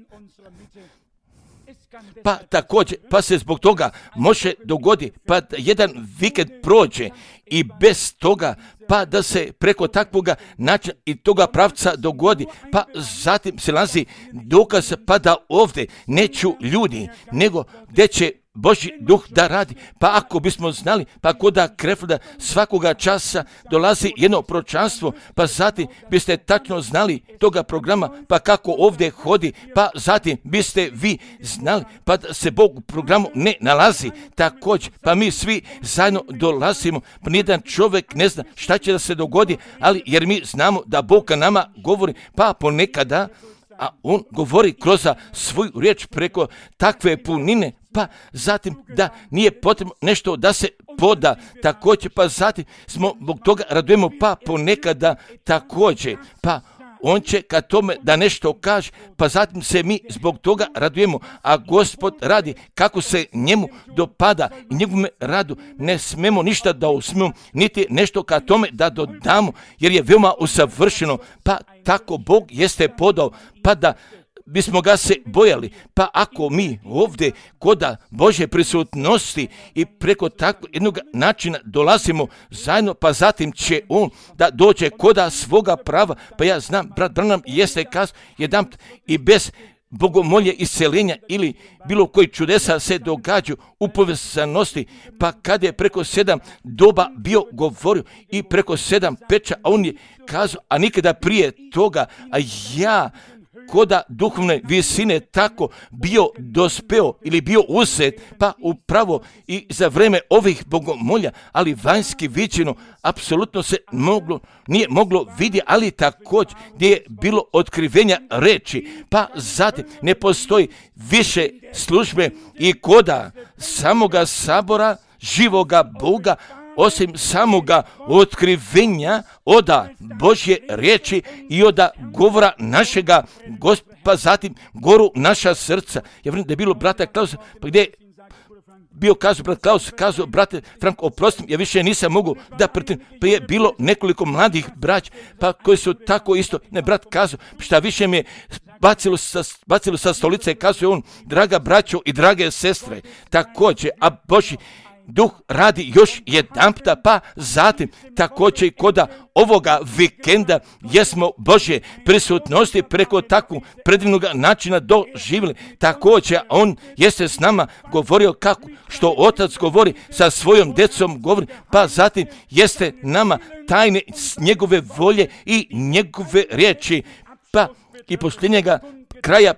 Pa također, pa se zbog toga može dogoditi, pa da jedan vikend prođe i bez toga, pa da se preko takvoga načina i toga pravca dogodi, pa zatim se lazi dokaz, pa da ovdje neću ljudi, nego gdje će Božji duh da radi. Pa ako bismo znali, pa koda Kreflda svakoga časa dolazi jedno proročanstvo, pa zatim biste tačno znali toga programa, pa kako ovdje hodi, pa zatim biste vi znali, pa da se Bog u programu ne nalazi također, pa mi svi zajedno dolazimo, pa nijedan čovjek ne zna šta će da se dogodi, ali jer mi znamo da Bog nama govori, pa ponekada, a on govori kroz svoju riječ preko takve punine, pa zatim da nije potrebno nešto da se poda također, pa zatim smo zbog toga radujemo, pa ponekada također, pa on će kad tome da nešto kaže, pa zatim se mi zbog toga radujemo, a Gospod radi kako se njemu dopada i njegovome radu ne smemo ništa da usmemo, niti nešto kad tome da dodamo, jer je veoma usavršeno, pa tako Bog jeste podao, pa da bismo ga se bojali, pa ako mi ovdje koda Božje prisutnosti i preko takvog jednog načina dolazimo zajedno, pa zatim će on da dođe koda svoga prava, pa ja znam, brat Branham jeste kazao jedan i bez bogomolje isceljenja ili bilo koji čudesa se događaju u povezanosti, pa kad je preko 7 doba bio govorio i preko 7 peča, a on je kazao, a nikada prije toga, a ja koda duhovne visine tako bio dospeo ili bio uzet, pa upravo i za vreme ovih bogomolja, ali vanjski viđeno apsolutno se nije moglo vidjeti, ali također gdje je bilo otkrivenja reči, pa zatim ne postoji više službe i koda samoga sabora živoga Boga, osim samoga otkrivenja oda Božje riječi i oda govora našega Gospoda, zatim goru naša srca. Ja vjerujem da je bilo brata Klausa, pa gdje je bio kazao brat Klaus, kazao brate Frank, oprostim, ja više nisam mogu da pretim, pa je bilo nekoliko mladih brać, pa koji su tako isto, ne brat kazao, šta više mi je bacilo sa stolice i kazao on, draga braćo i drage sestre, također, a Božji Duh radi još jedanputa, pa zatim također i koda ovoga vikenda jesmo Božje prisutnosti preko takvog predivnog načina doživjeli. Također on jeste s nama govorio kako, što otac govori sa svojom djecom govori, pa zatim jeste nama tajne njegove volje i njegove riječi, pa i posljednjega kraja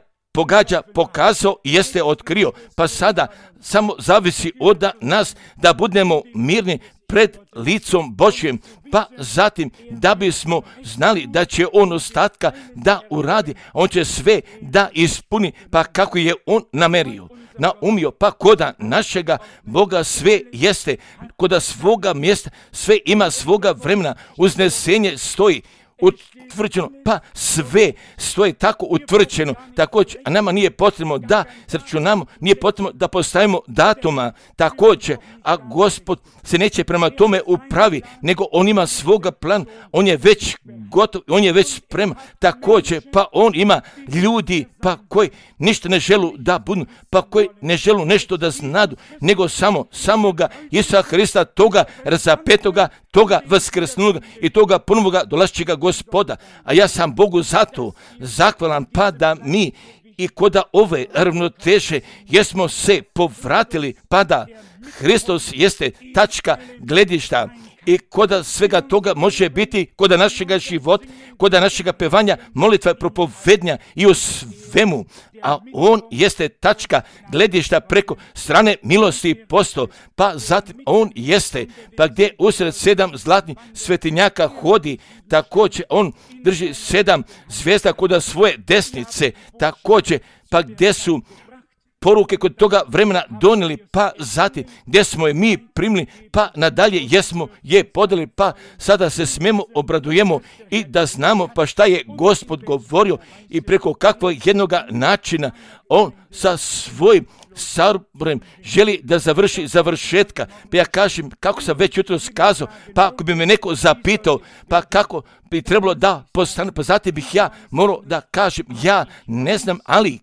pokazao i jeste otkrio, pa sada samo zavisi od nas da budemo mirni, pred licom Božjem, pa zatim da bismo znali da će on ostatka da uradi, on će sve da ispuni, pa kako je on naumio, pa koda našega Boga sve jeste, koda svoga mjesta, sve ima svoga vremena, uznesenje stoji utvrđeno, pa sve stoji tako utvrđeno, također, a nama nije potrebno da sračunamo, nije potrebno da postavimo datuma, također, a Gospod se neće prema tome upravi, nego on ima svoga plan, on je već gotov, on je već spreman, također, pa on ima ljudi, pa koji ništa ne želu da budu, pa koji ne želu nešto da znadu, nego samoga Isusa Hrista, toga razapetoga, toga vaskrsnuga i toga ponovoga dolašćega Gospoda. A ja sam Bogu zato zahvalan, pa da mi i koda ove ravnoteže jesmo se povratili, pa da Hristos jeste tačka gledišta i koda svega toga može biti, koda našega života, koda našega pevanja, molitva, propovednja i u svemu, a on jeste tačka gledišta preko strane milosti posto, pa zatim on jeste, pa gdje usred 7 zlatnih svetinjaka hodi, također on drži 7 zvijezda koda svoje desnice, također, pa gdje su poruke kod toga vremena donijeli, pa zatim gdje smo je mi primili, pa nadalje jesmo je podali, pa sada se smemo obradujemo i da znamo pa šta je Gospod govorio i preko kakvog jednoga načina on sa svojim saborem želi da završi završetka. Pa ja kažem, kako sam već jutro skazao, pa ako bi me neko zapitao, pa kako bi trebalo da postane, pa zatim bih ja morao da kažem, ja ne znam, ali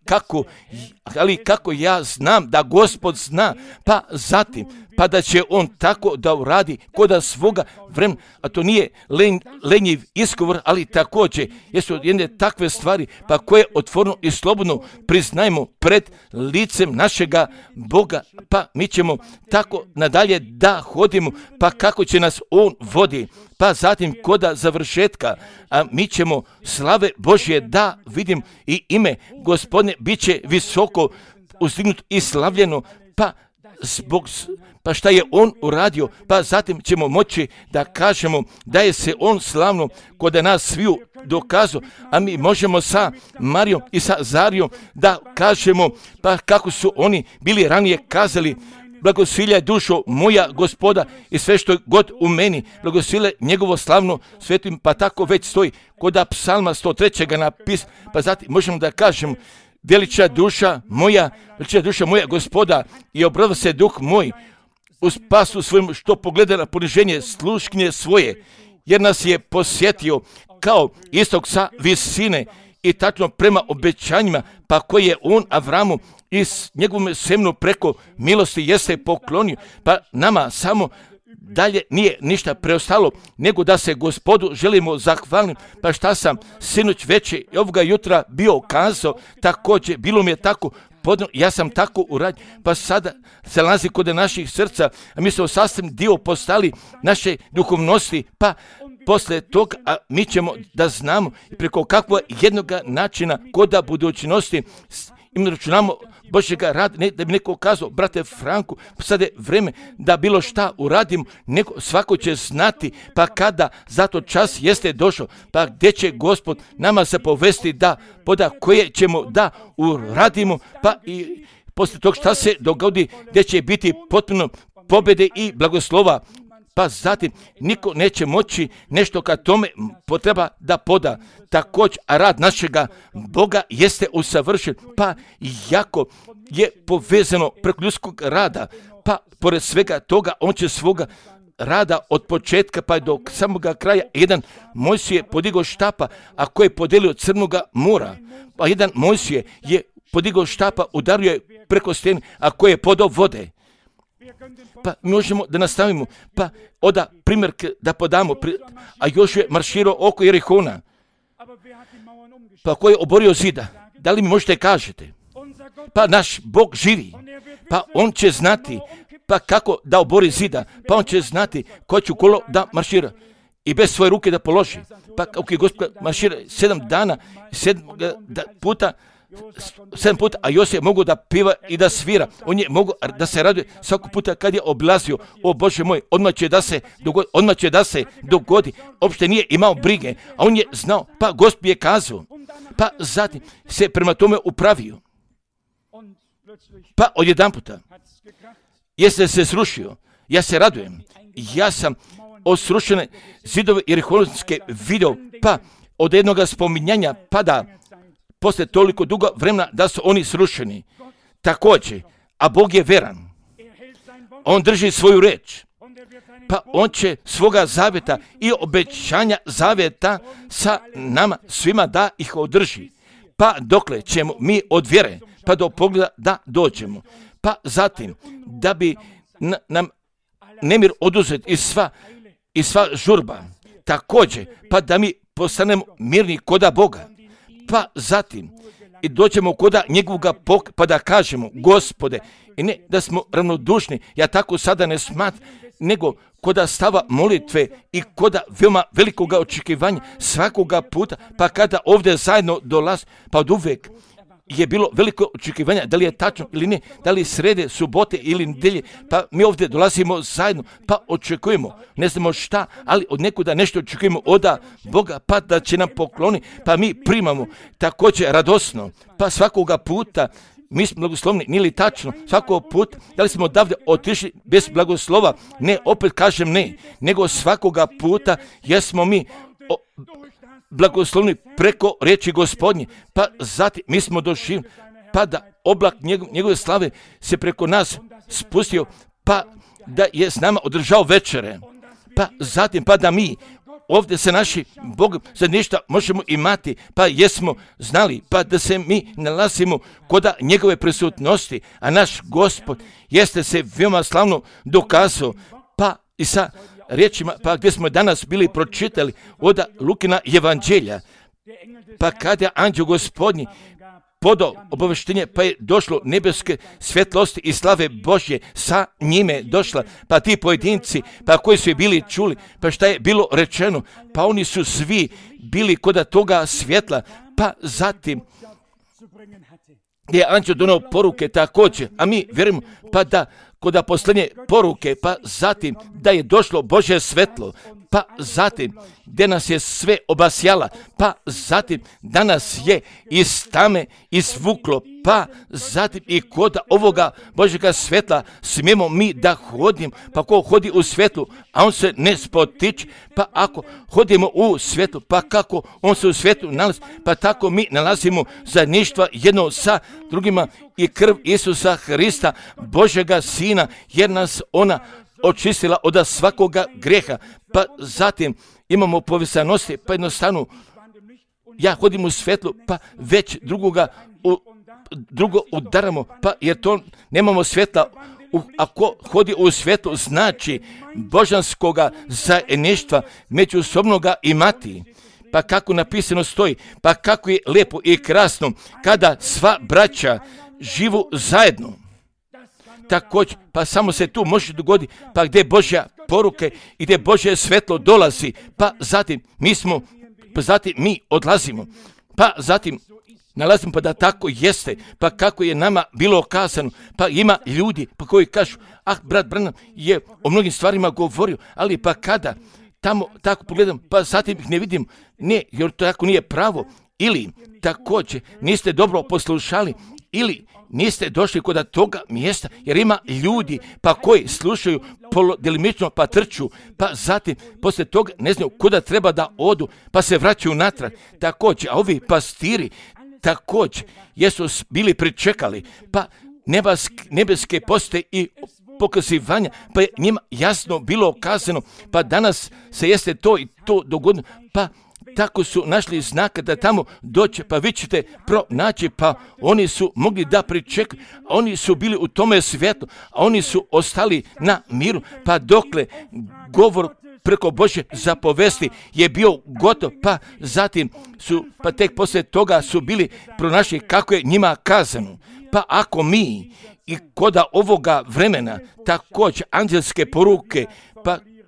kako ja znam da Gospod zna, pa zatim, pa da će on tako da uradi koda svoga vremena, a to nije lenjiv isgovor, ali također jesu jedne takve stvari, pa koje otvoreno i slobodno priznajmo pred licem našega Boga, pa mi ćemo tako nadalje da hodimo, pa kako će nas on vodi, pa zatim koda završetka, a mi ćemo slave Božje da vidim i ime Gospodne bit će visoko uzdignuto i slavljeno, pa šta je on uradio, pa zatim ćemo moći da kažemo da je se on slavno kod nas sviju dokazao, a mi možemo sa Marijom i sa Zarijom da kažemo pa kako su oni bili ranije kazali, blagosiljaj dušo moja Gospoda i sve što je god u meni, blagosiljaj njegovo slavno svetim, pa tako već stoji kod psalma 103. napis, pa zatim možemo da kažemo veliča duša moja Gospoda i obrava se duh moj u spasu svojim što pogleda na poniženje sluškinje svoje, jer nas je posjetio kao istok sa visine i tačno prema obećanjima, pa koji je on Avramu i s njegovom semenu preko milosti jeste poklonio, pa nama samo dalje nije ništa preostalo, nego da se Gospodu želimo zahvaliti, pa šta sam sinoć veće i ovoga jutra bio kazao, također bilo mi je tako podno, ja sam tako uradio, pa sada se nalazi kod naših srca, a mi smo sasvim dio postali naše duhovnosti, pa posle toga, a mi ćemo da znamo preko kakvog jednoga načina koda budućnosti im računamo Božjega rada, ne da bi neko kazao, brate Franku, sad je vreme da bilo šta uradimo, nego svako će znati, pa kada zato čas jeste došao, pa gdje će Gospod nama se povesti da poda koje ćemo da uradimo, pa i poslije tog šta se dogodi, gdje će biti potpuno pobjede i blagoslova, pa zatim niko neće moći nešto kad tome potreba da poda. Također, a rad našega Boga jeste usavršen, pa jako je povezano preko ljudskog rada, pa pored svega toga on će svoga rada od početka pa do samoga kraja. Jedan Mojsije podigao štapa, a koji je podelio Crnoga mora, pa jedan Mojsije je podigao štapa, udario je preko stene, a koji je podao vode. Pa možemo da nastavimo, pa oda primjerke da podamo, a još je marširao oko Jerihona, pa koji je oborio zida. Da li mi možete kažete? Pa naš Bog živi, pa on će znati, pa kako da obori zida, pa on će znati ko će u kolo da maršira i bez svoje ruke da položi. Pa kako je Gospod maršira 7 dana, 7 puta 7 puta, a Josip mogu da piva i da svira. On je mogu da se raduje svakog puta kad je oblazio. O Bože moj, odmah će da se dogodi. Uopšte nije imao brige, a on je znao, pa Gospod je kazao, pa zatim se prema tome upravio. Pa odjedan puta, jeste se srušio, ja se radujem, ja sam od srušene zidove Jerihonske vidio, pa od jednog spominjanja pada posle toliko dugo vremena da su oni srušeni. Također, a Bog je veran, on drži svoju reč, pa on će svoga zavjeta i obećanja zavjeta sa nama svima da ih održi. Pa dokle ćemo mi od vjere, pa do pogleda da dođemo. Pa zatim, da bi nam nemir oduzet i sva žurba. Također, pa da mi postanemo mirni koda Boga. Pa zatim, i dođemo koda njegovoga pa da kažemo, Gospode, i ne da smo ravnodušni, ja tako sada ne smatram, nego koda stava molitve i koda veoma velikoga očekivanja svakoga puta, pa kada ovdje zajedno dolazi, pa od uvijek je bilo veliko očekivanja, da li je tačno ili ne, da li srede, subote ili nedelje, pa mi ovdje dolazimo zajedno, pa očekujemo, ne znamo šta, ali od nekuda nešto očekujemo od Boga, pa da će nam pokloni, pa mi primamo također radosno, pa svakoga puta mi smo blagoslovni, nije li tačno, svakog puta, da li smo odavde otišli bez blagoslova, ne, opet kažem ne, nego svakoga puta jesmo mi blagoslovni preko riječi Gospodnje, pa zatim mi smo došli, pa da oblak njegove slave se preko nas spustio, pa da je s nama održao večere, pa zatim pa da mi ovdje sa našim Bogom za ništa možemo imati, pa jesmo znali, pa da se mi nalazimo koda njegove prisutnosti, a naš Gospod jeste se veoma slavno dokazao, pa i sa riječima, pa gdje smo danas bili pročitali od Lukina evanđelja, pa kada je anđeo Gospodnji podao obaveštenje, pa je došlo nebeske svjetlosti i slave Božje sa njime došla, pa ti pojedinci, pa koji su bili čuli, pa šta je bilo rečeno, pa oni su svi bili koda toga svjetla, pa zatim je anđeo donao poruke također, a mi vjerujemo pa da koda posljednje poruke, pa zatim da je došlo Božje svetlo, pa zatim gdje nas je sve obasjala, pa zatim da nas je iz tame izvuklo, pa zatim i kod ovoga Božjega svetla smijemo mi da hodimo, pa ko hodi u svetlu, a on se ne spotiče, pa ako hodimo u svetlu, pa kako on se u svetlu nalazi, pa tako mi nalazimo zajedništva jedno sa drugima i krv Isusa Hrista, Božjega Sina, jer nas ona očistila od svakoga greha, pa zatim imamo povezanosti, pa jednostavno ja hodim u svetlu, pa već drugo udaramo, pa jer to nemamo svetla, ako hodi u svetlu znači božanskoga zajedništva međusobnoga imati. Pa kako napisano stoji, pa kako je lijepo i krasno kada sva braća živu zajedno. Također, pa samo se tu može dogoditi, pa gdje Božja poruke i gdje Božje svetlo dolazi, pa zatim mi odlazimo, pa zatim nalazimo pa da tako jeste, pa kako je nama bilo kazano, pa ima ljudi pa koji kažu, brat Branham je o mnogim stvarima govorio, ali pa kada tamo tako pogledam, pa zatim ih ne vidim, ne, jer to tako nije pravo, ili također niste dobro poslušali, ili niste došli kod toga mjesta, jer ima ljudi pa koji slušaju delimično pa trču, pa zatim poslije toga ne znaju kuda treba da odu, pa se vraćaju natrag. Također, a ovi pastiri također jesu bili pričekali, pa nebeske poste i pokazivanja, pa je njima jasno bilo kazano, pa danas se jeste to i to dogodilo, pa tako su našli znaka da tamo doće, pa vi ćete pronaći, pa oni su mogli da pričekaju, oni su bili u tome svijetu, a oni su ostali na miru, pa dokle govor preko Božje zapovesti je bio gotov, pa zatim pa tek poslije toga su bili pronašli kako je njima kazano. Pa ako mi i koda ovoga vremena također anđelske poruke, pa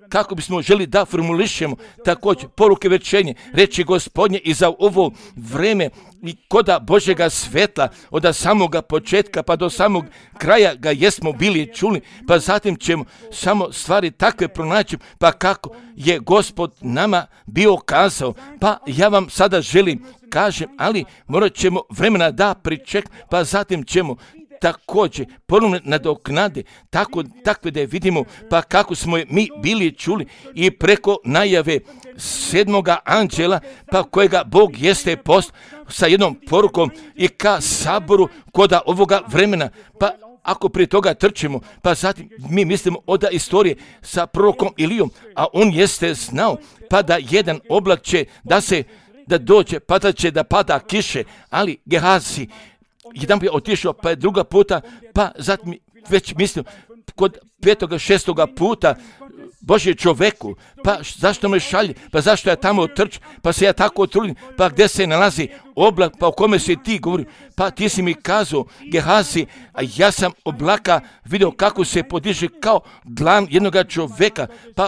kako bismo želi da formulišemo također poruke večernje, reći Gospodnje i za ovo vreme i koda Božjega svetla od samoga početka pa do samog kraja ga jesmo bili čuli, pa zatim ćemo samo stvari takve pronaći, pa kako je Gospod nama bio kazao, pa ja vam sada želim kažem, ali morat ćemo vremena da pričekamo, pa zatim ćemo također ponovno nadoknade takve da je vidimo, pa kako smo je mi bili čuli i preko najave 7. anđela, pa kojega Bog jeste poslao sa jednom porukom i ka saboru koda ovoga vremena, pa ako prije toga trčimo, pa zatim mi mislimo od istorije sa prorokom Ilijom, a on jeste znao, pa da jedan oblak će da dođe, pa da će da pada kiše, ali Gehazi jedan bi otišao, pa je druga puta, pa zatim već mislim kod 5. 6. puta Božje čoveku, pa zašto me šalje, pa zašto ja tamo trčim, pa se ja tako trudim, pa gdje se nalazi oblak, pa o kome si ti govori, pa ti si mi kazao, Gehazi, a ja sam oblaka vidio kako se podiže kao dlan jednoga čoveka, pa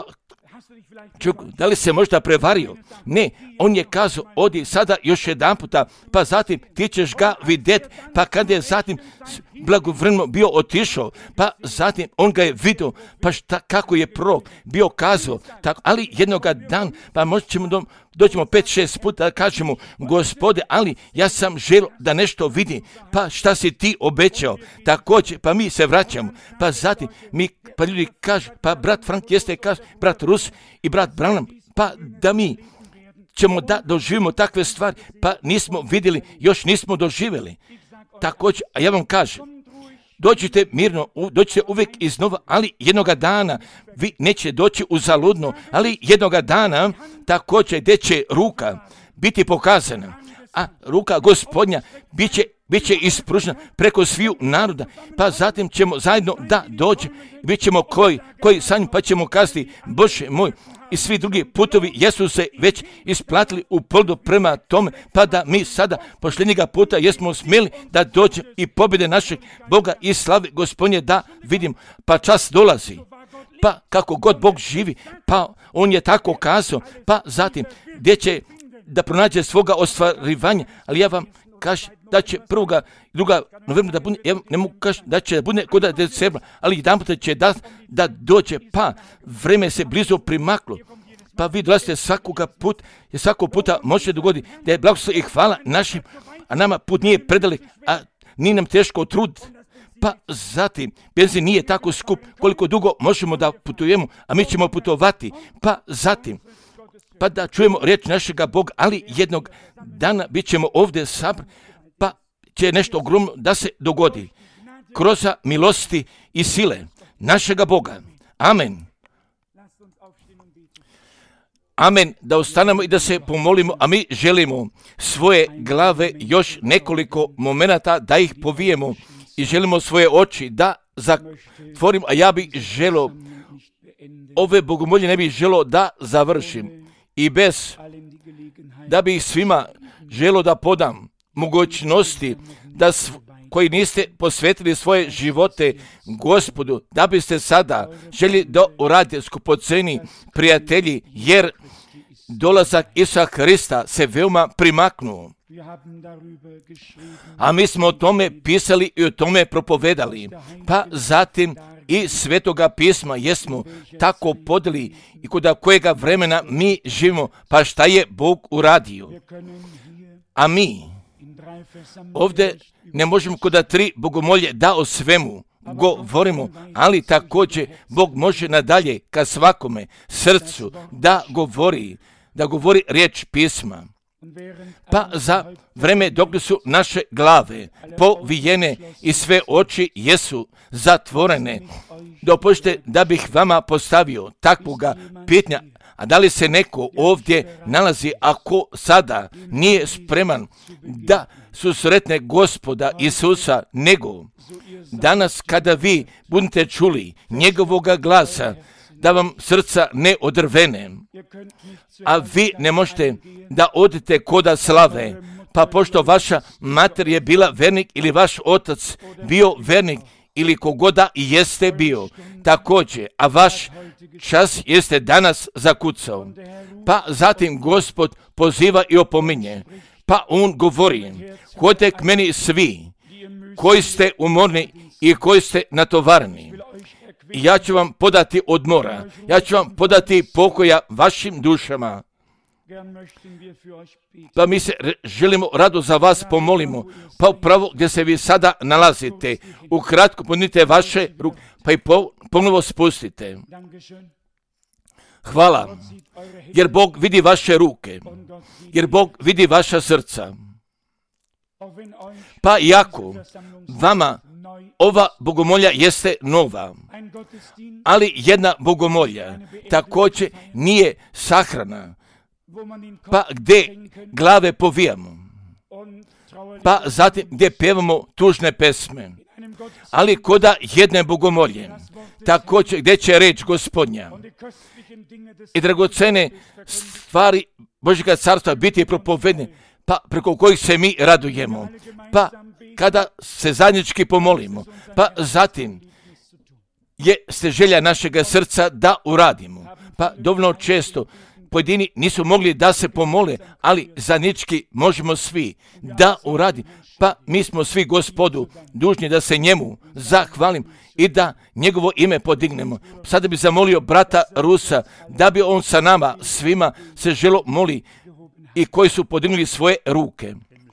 da li se možda prevario? Ne, on je kazao, odi sada još jedan puta, pa zatim ti ćeš ga vidjeti, pa kada je zatim blagovremeno bio otišao, pa zatim on ga je vidio, pa kako je prorok bio kazao, tako, ali jednoga dan, pa možda ćemo dođemo 5-6 puta da kažemo, Gospode, ali ja sam želio da nešto vidi, pa šta si ti obećao, također, pa mi se vraćamo, pa zatim pa ljudi kažu, pa brat Frank jeste kaže, brat Rus i brat Branham, pa da mi ćemo da doživimo takve stvari, pa nismo vidjeli, još nismo doživjeli. Također, a ja vam kažem, dođite mirno, dođite uvijek iznova, ali jednoga dana vi neće doći uzaludno, ali jednoga dana također gdje će ruka biti pokazana, a ruka Gospodnja bit će ispružena preko sviju naroda, pa zatim ćemo zajedno da dođe, bit ćemo koji sanj, pa ćemo kazati, Bože moj, i svi drugi putovi jesu se već isplatili u plodu prema tome, pa da mi sada posljednjega puta jesmo smjeli da dođe i pobjede našeg Boga i slave Gospodnje da vidim, pa čas dolazi. Pa kako god Bog živi, pa on je tako kazao, pa zatim gdje će da pronađe svoga ostvarivanja, ali ja vam kažem da će 1. 2. novembra da bude, ja ne mogu kaži da će da bude kod decembra, ali jedan puta će da dođe, pa vreme se blizu primaklo, pa vi dolazite svakog puta može dogoditi da je blagoslov i hvala našim, a nama put nije predali, a nije nam teško trud, pa zatim benzin nije tako skup koliko dugo možemo da putujemo, a mi ćemo putovati, pa zatim pa da čujemo riječ našega Boga, ali jednog dana bit ćemo ovdje sabrani, pa će nešto ogromno da se dogodi kroz milosti i sile našega Boga. Amen. Amen. Da ostanemo i da se pomolimo, a mi želimo svoje glave još nekoliko momenata da ih povijemo i želimo svoje oči da zatvorimo, a ja bih želio ove bogomolje ne bih želio da završim i bez da bih svima želio da podam mogućnosti da koji niste posvetili svoje živote Gospodu, da biste sada želi da uradite skupoceni prijatelji, jer dolazak Isusa Hrista se veoma primaknuo. A mi smo o tome pisali i o tome propovedali, pa zatim i Svetoga pisma jesmo tako podeli i kod kojega vremena mi živimo, pa šta je Bog uradio. A mi ovdje ne možemo kod 3 bogomolje da o svemu govorimo, ali također Bog može nadalje ka svakome srcu da govori riječ pisma. Pa za vreme dok su naše glave povijene i sve oči jesu zatvorene, dopustite da bih vama postavio takvoga pitanja, a da li se neko ovdje nalazi ako sada nije spreman da susretne Gospoda Isusa, nego danas kada vi budete čuli njegovoga glasa, da vam srca ne odrvene, a vi ne možete da odete koda slave, pa pošto vaša mater je bila vernik ili vaš otac bio vernik ili kogoda jeste bio također, a vaš čas jeste danas zakucao. Pa zatim Gospod poziva i opominje, pa on govori, hodite k meni svi koji ste umorni i koji ste natovarni. Ja ću vam podati odmora, ja ću vam podati pokoja vašim dušama. Pa mi se želimo rado za vas pomolimo, pa upravo gdje se vi sada nalazite, ukratko ponite vaše ruke, pa i ponovo spustite. Hvala, jer Bog vidi vaše ruke, jer Bog vidi vaša srca. Pa iako vama ova bogomolja jeste nova, ali jedna bogomolja također nije sahrana, pa gdje glave povijamo, pa zatim gdje pevamo tužne pesme, ali koda jedne bogomolje, također gdje će reč Gospodnja i dragocene stvari Božjega carstva biti propovedne, pa preko kojih se mi radujemo, pa kada se zajednički pomolimo, pa zatim jeste želja našega srca da uradimo, pa dovoljno često pojedini nisu mogli da se pomole, ali zajednički možemo svi da uradimo, pa mi smo svi Gospodu dužni da se njemu zahvalim i da njegovo ime podignemo. Sada bi zamolio brata Rusa da bi on sa nama svima se želo moli i koji su podignuli svoje ruke.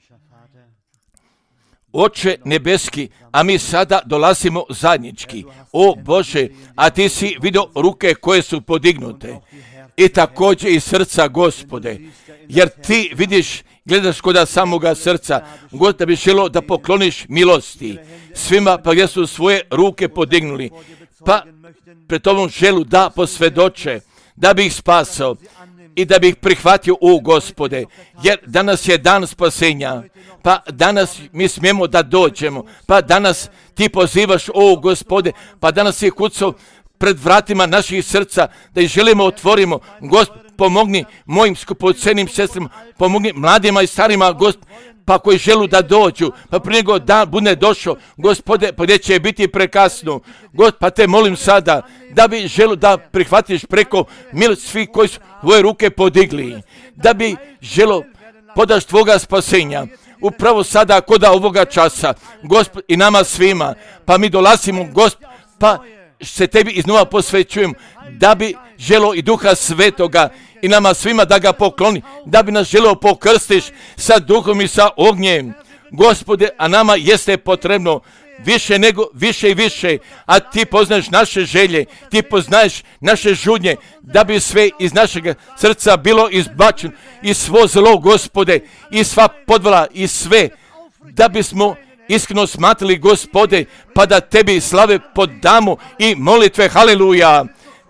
Oče nebeski, a mi sada dolazimo zajednički. O Bože, a ti si vidio ruke koje su podignute i također i srca, Gospode, jer ti vidiš, gledaš koda samoga srca, God da bi želo da pokloniš milosti svima, pa gdje su svoje ruke podignuli, pa pred ovom želu da posvjedoče, da bi ih spasao i da bi ih prihvatio, o Gospode, jer danas je dan spasenja, pa danas mi smijemo da dođemo, pa danas ti pozivaš, o Gospode, pa danas je kucao pred vratima naših srca, da ih želimo otvorimo. Gospod, pomogni mojim skupocenim sestrama, pomogni mladima i starima, Gospod, pa koji želu da dođu, pa prije nego dan bude došao, Gospode, pa gdje će biti prekasno. Gospod, pa te molim sada, da bi želu da prihvatiš preko milosti svih koji su tvoje ruke podigli, da bi želo podaš tvoga spasenja, upravo sada koda ovoga časa, Gospod, i nama svima, pa mi dolazimo, Gospod, pa se tebi iznova posvećujem, da bi želo i Duha Svetoga i nama svima da ga pokloni, da bi nas želeo pokrstiš sa duhom i sa ognjem. Gospode, a nama jeste potrebno više nego više i više, a ti poznaješ naše želje, ti poznaješ naše žudnje, da bi sve iz našeg srca bilo izbačeno i svo zlo, Gospode, i sva podvala i sve, da bismo iskreno smatrali, Gospode, pa da tebi slave podamo i molitve, haleluja,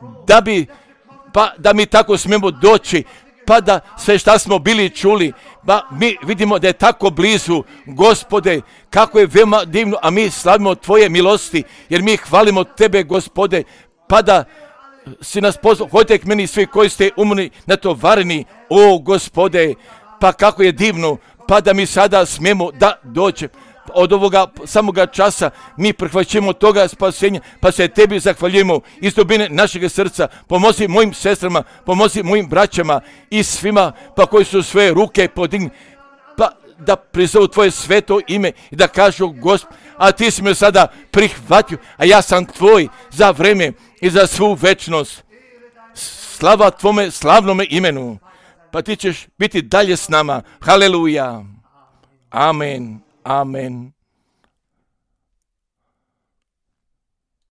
da mi tako smijemo doći, pa da sve šta smo bili čuli, pa mi vidimo da je tako blizu, Gospode, kako je veoma divno, a mi slavimo tvoje milosti, jer mi hvalimo tebe, Gospode, pa da si nas pozvao, hodite k meni svi koji ste umorni, natovareni, o Gospode, pa kako je divno, pa da mi sada smijemo da dođe. Od ovoga samoga časa mi prihvaćamo toga spasenja, pa se tebi zahvaljujemo iz dubine našeg srca. Pomozi mojim sestrama, pomozi mojim braćama i svima, pa koji su svoje ruke podigni, pa da prizovu tvoje sveto ime i da kažu, Gospod, a ti si me sada prihvatio, a ja sam tvoj za vreme i za svu večnost. Slava tvome slavnome imenu, pa ti ćeš biti dalje s nama. Haleluja. Amen. Amen.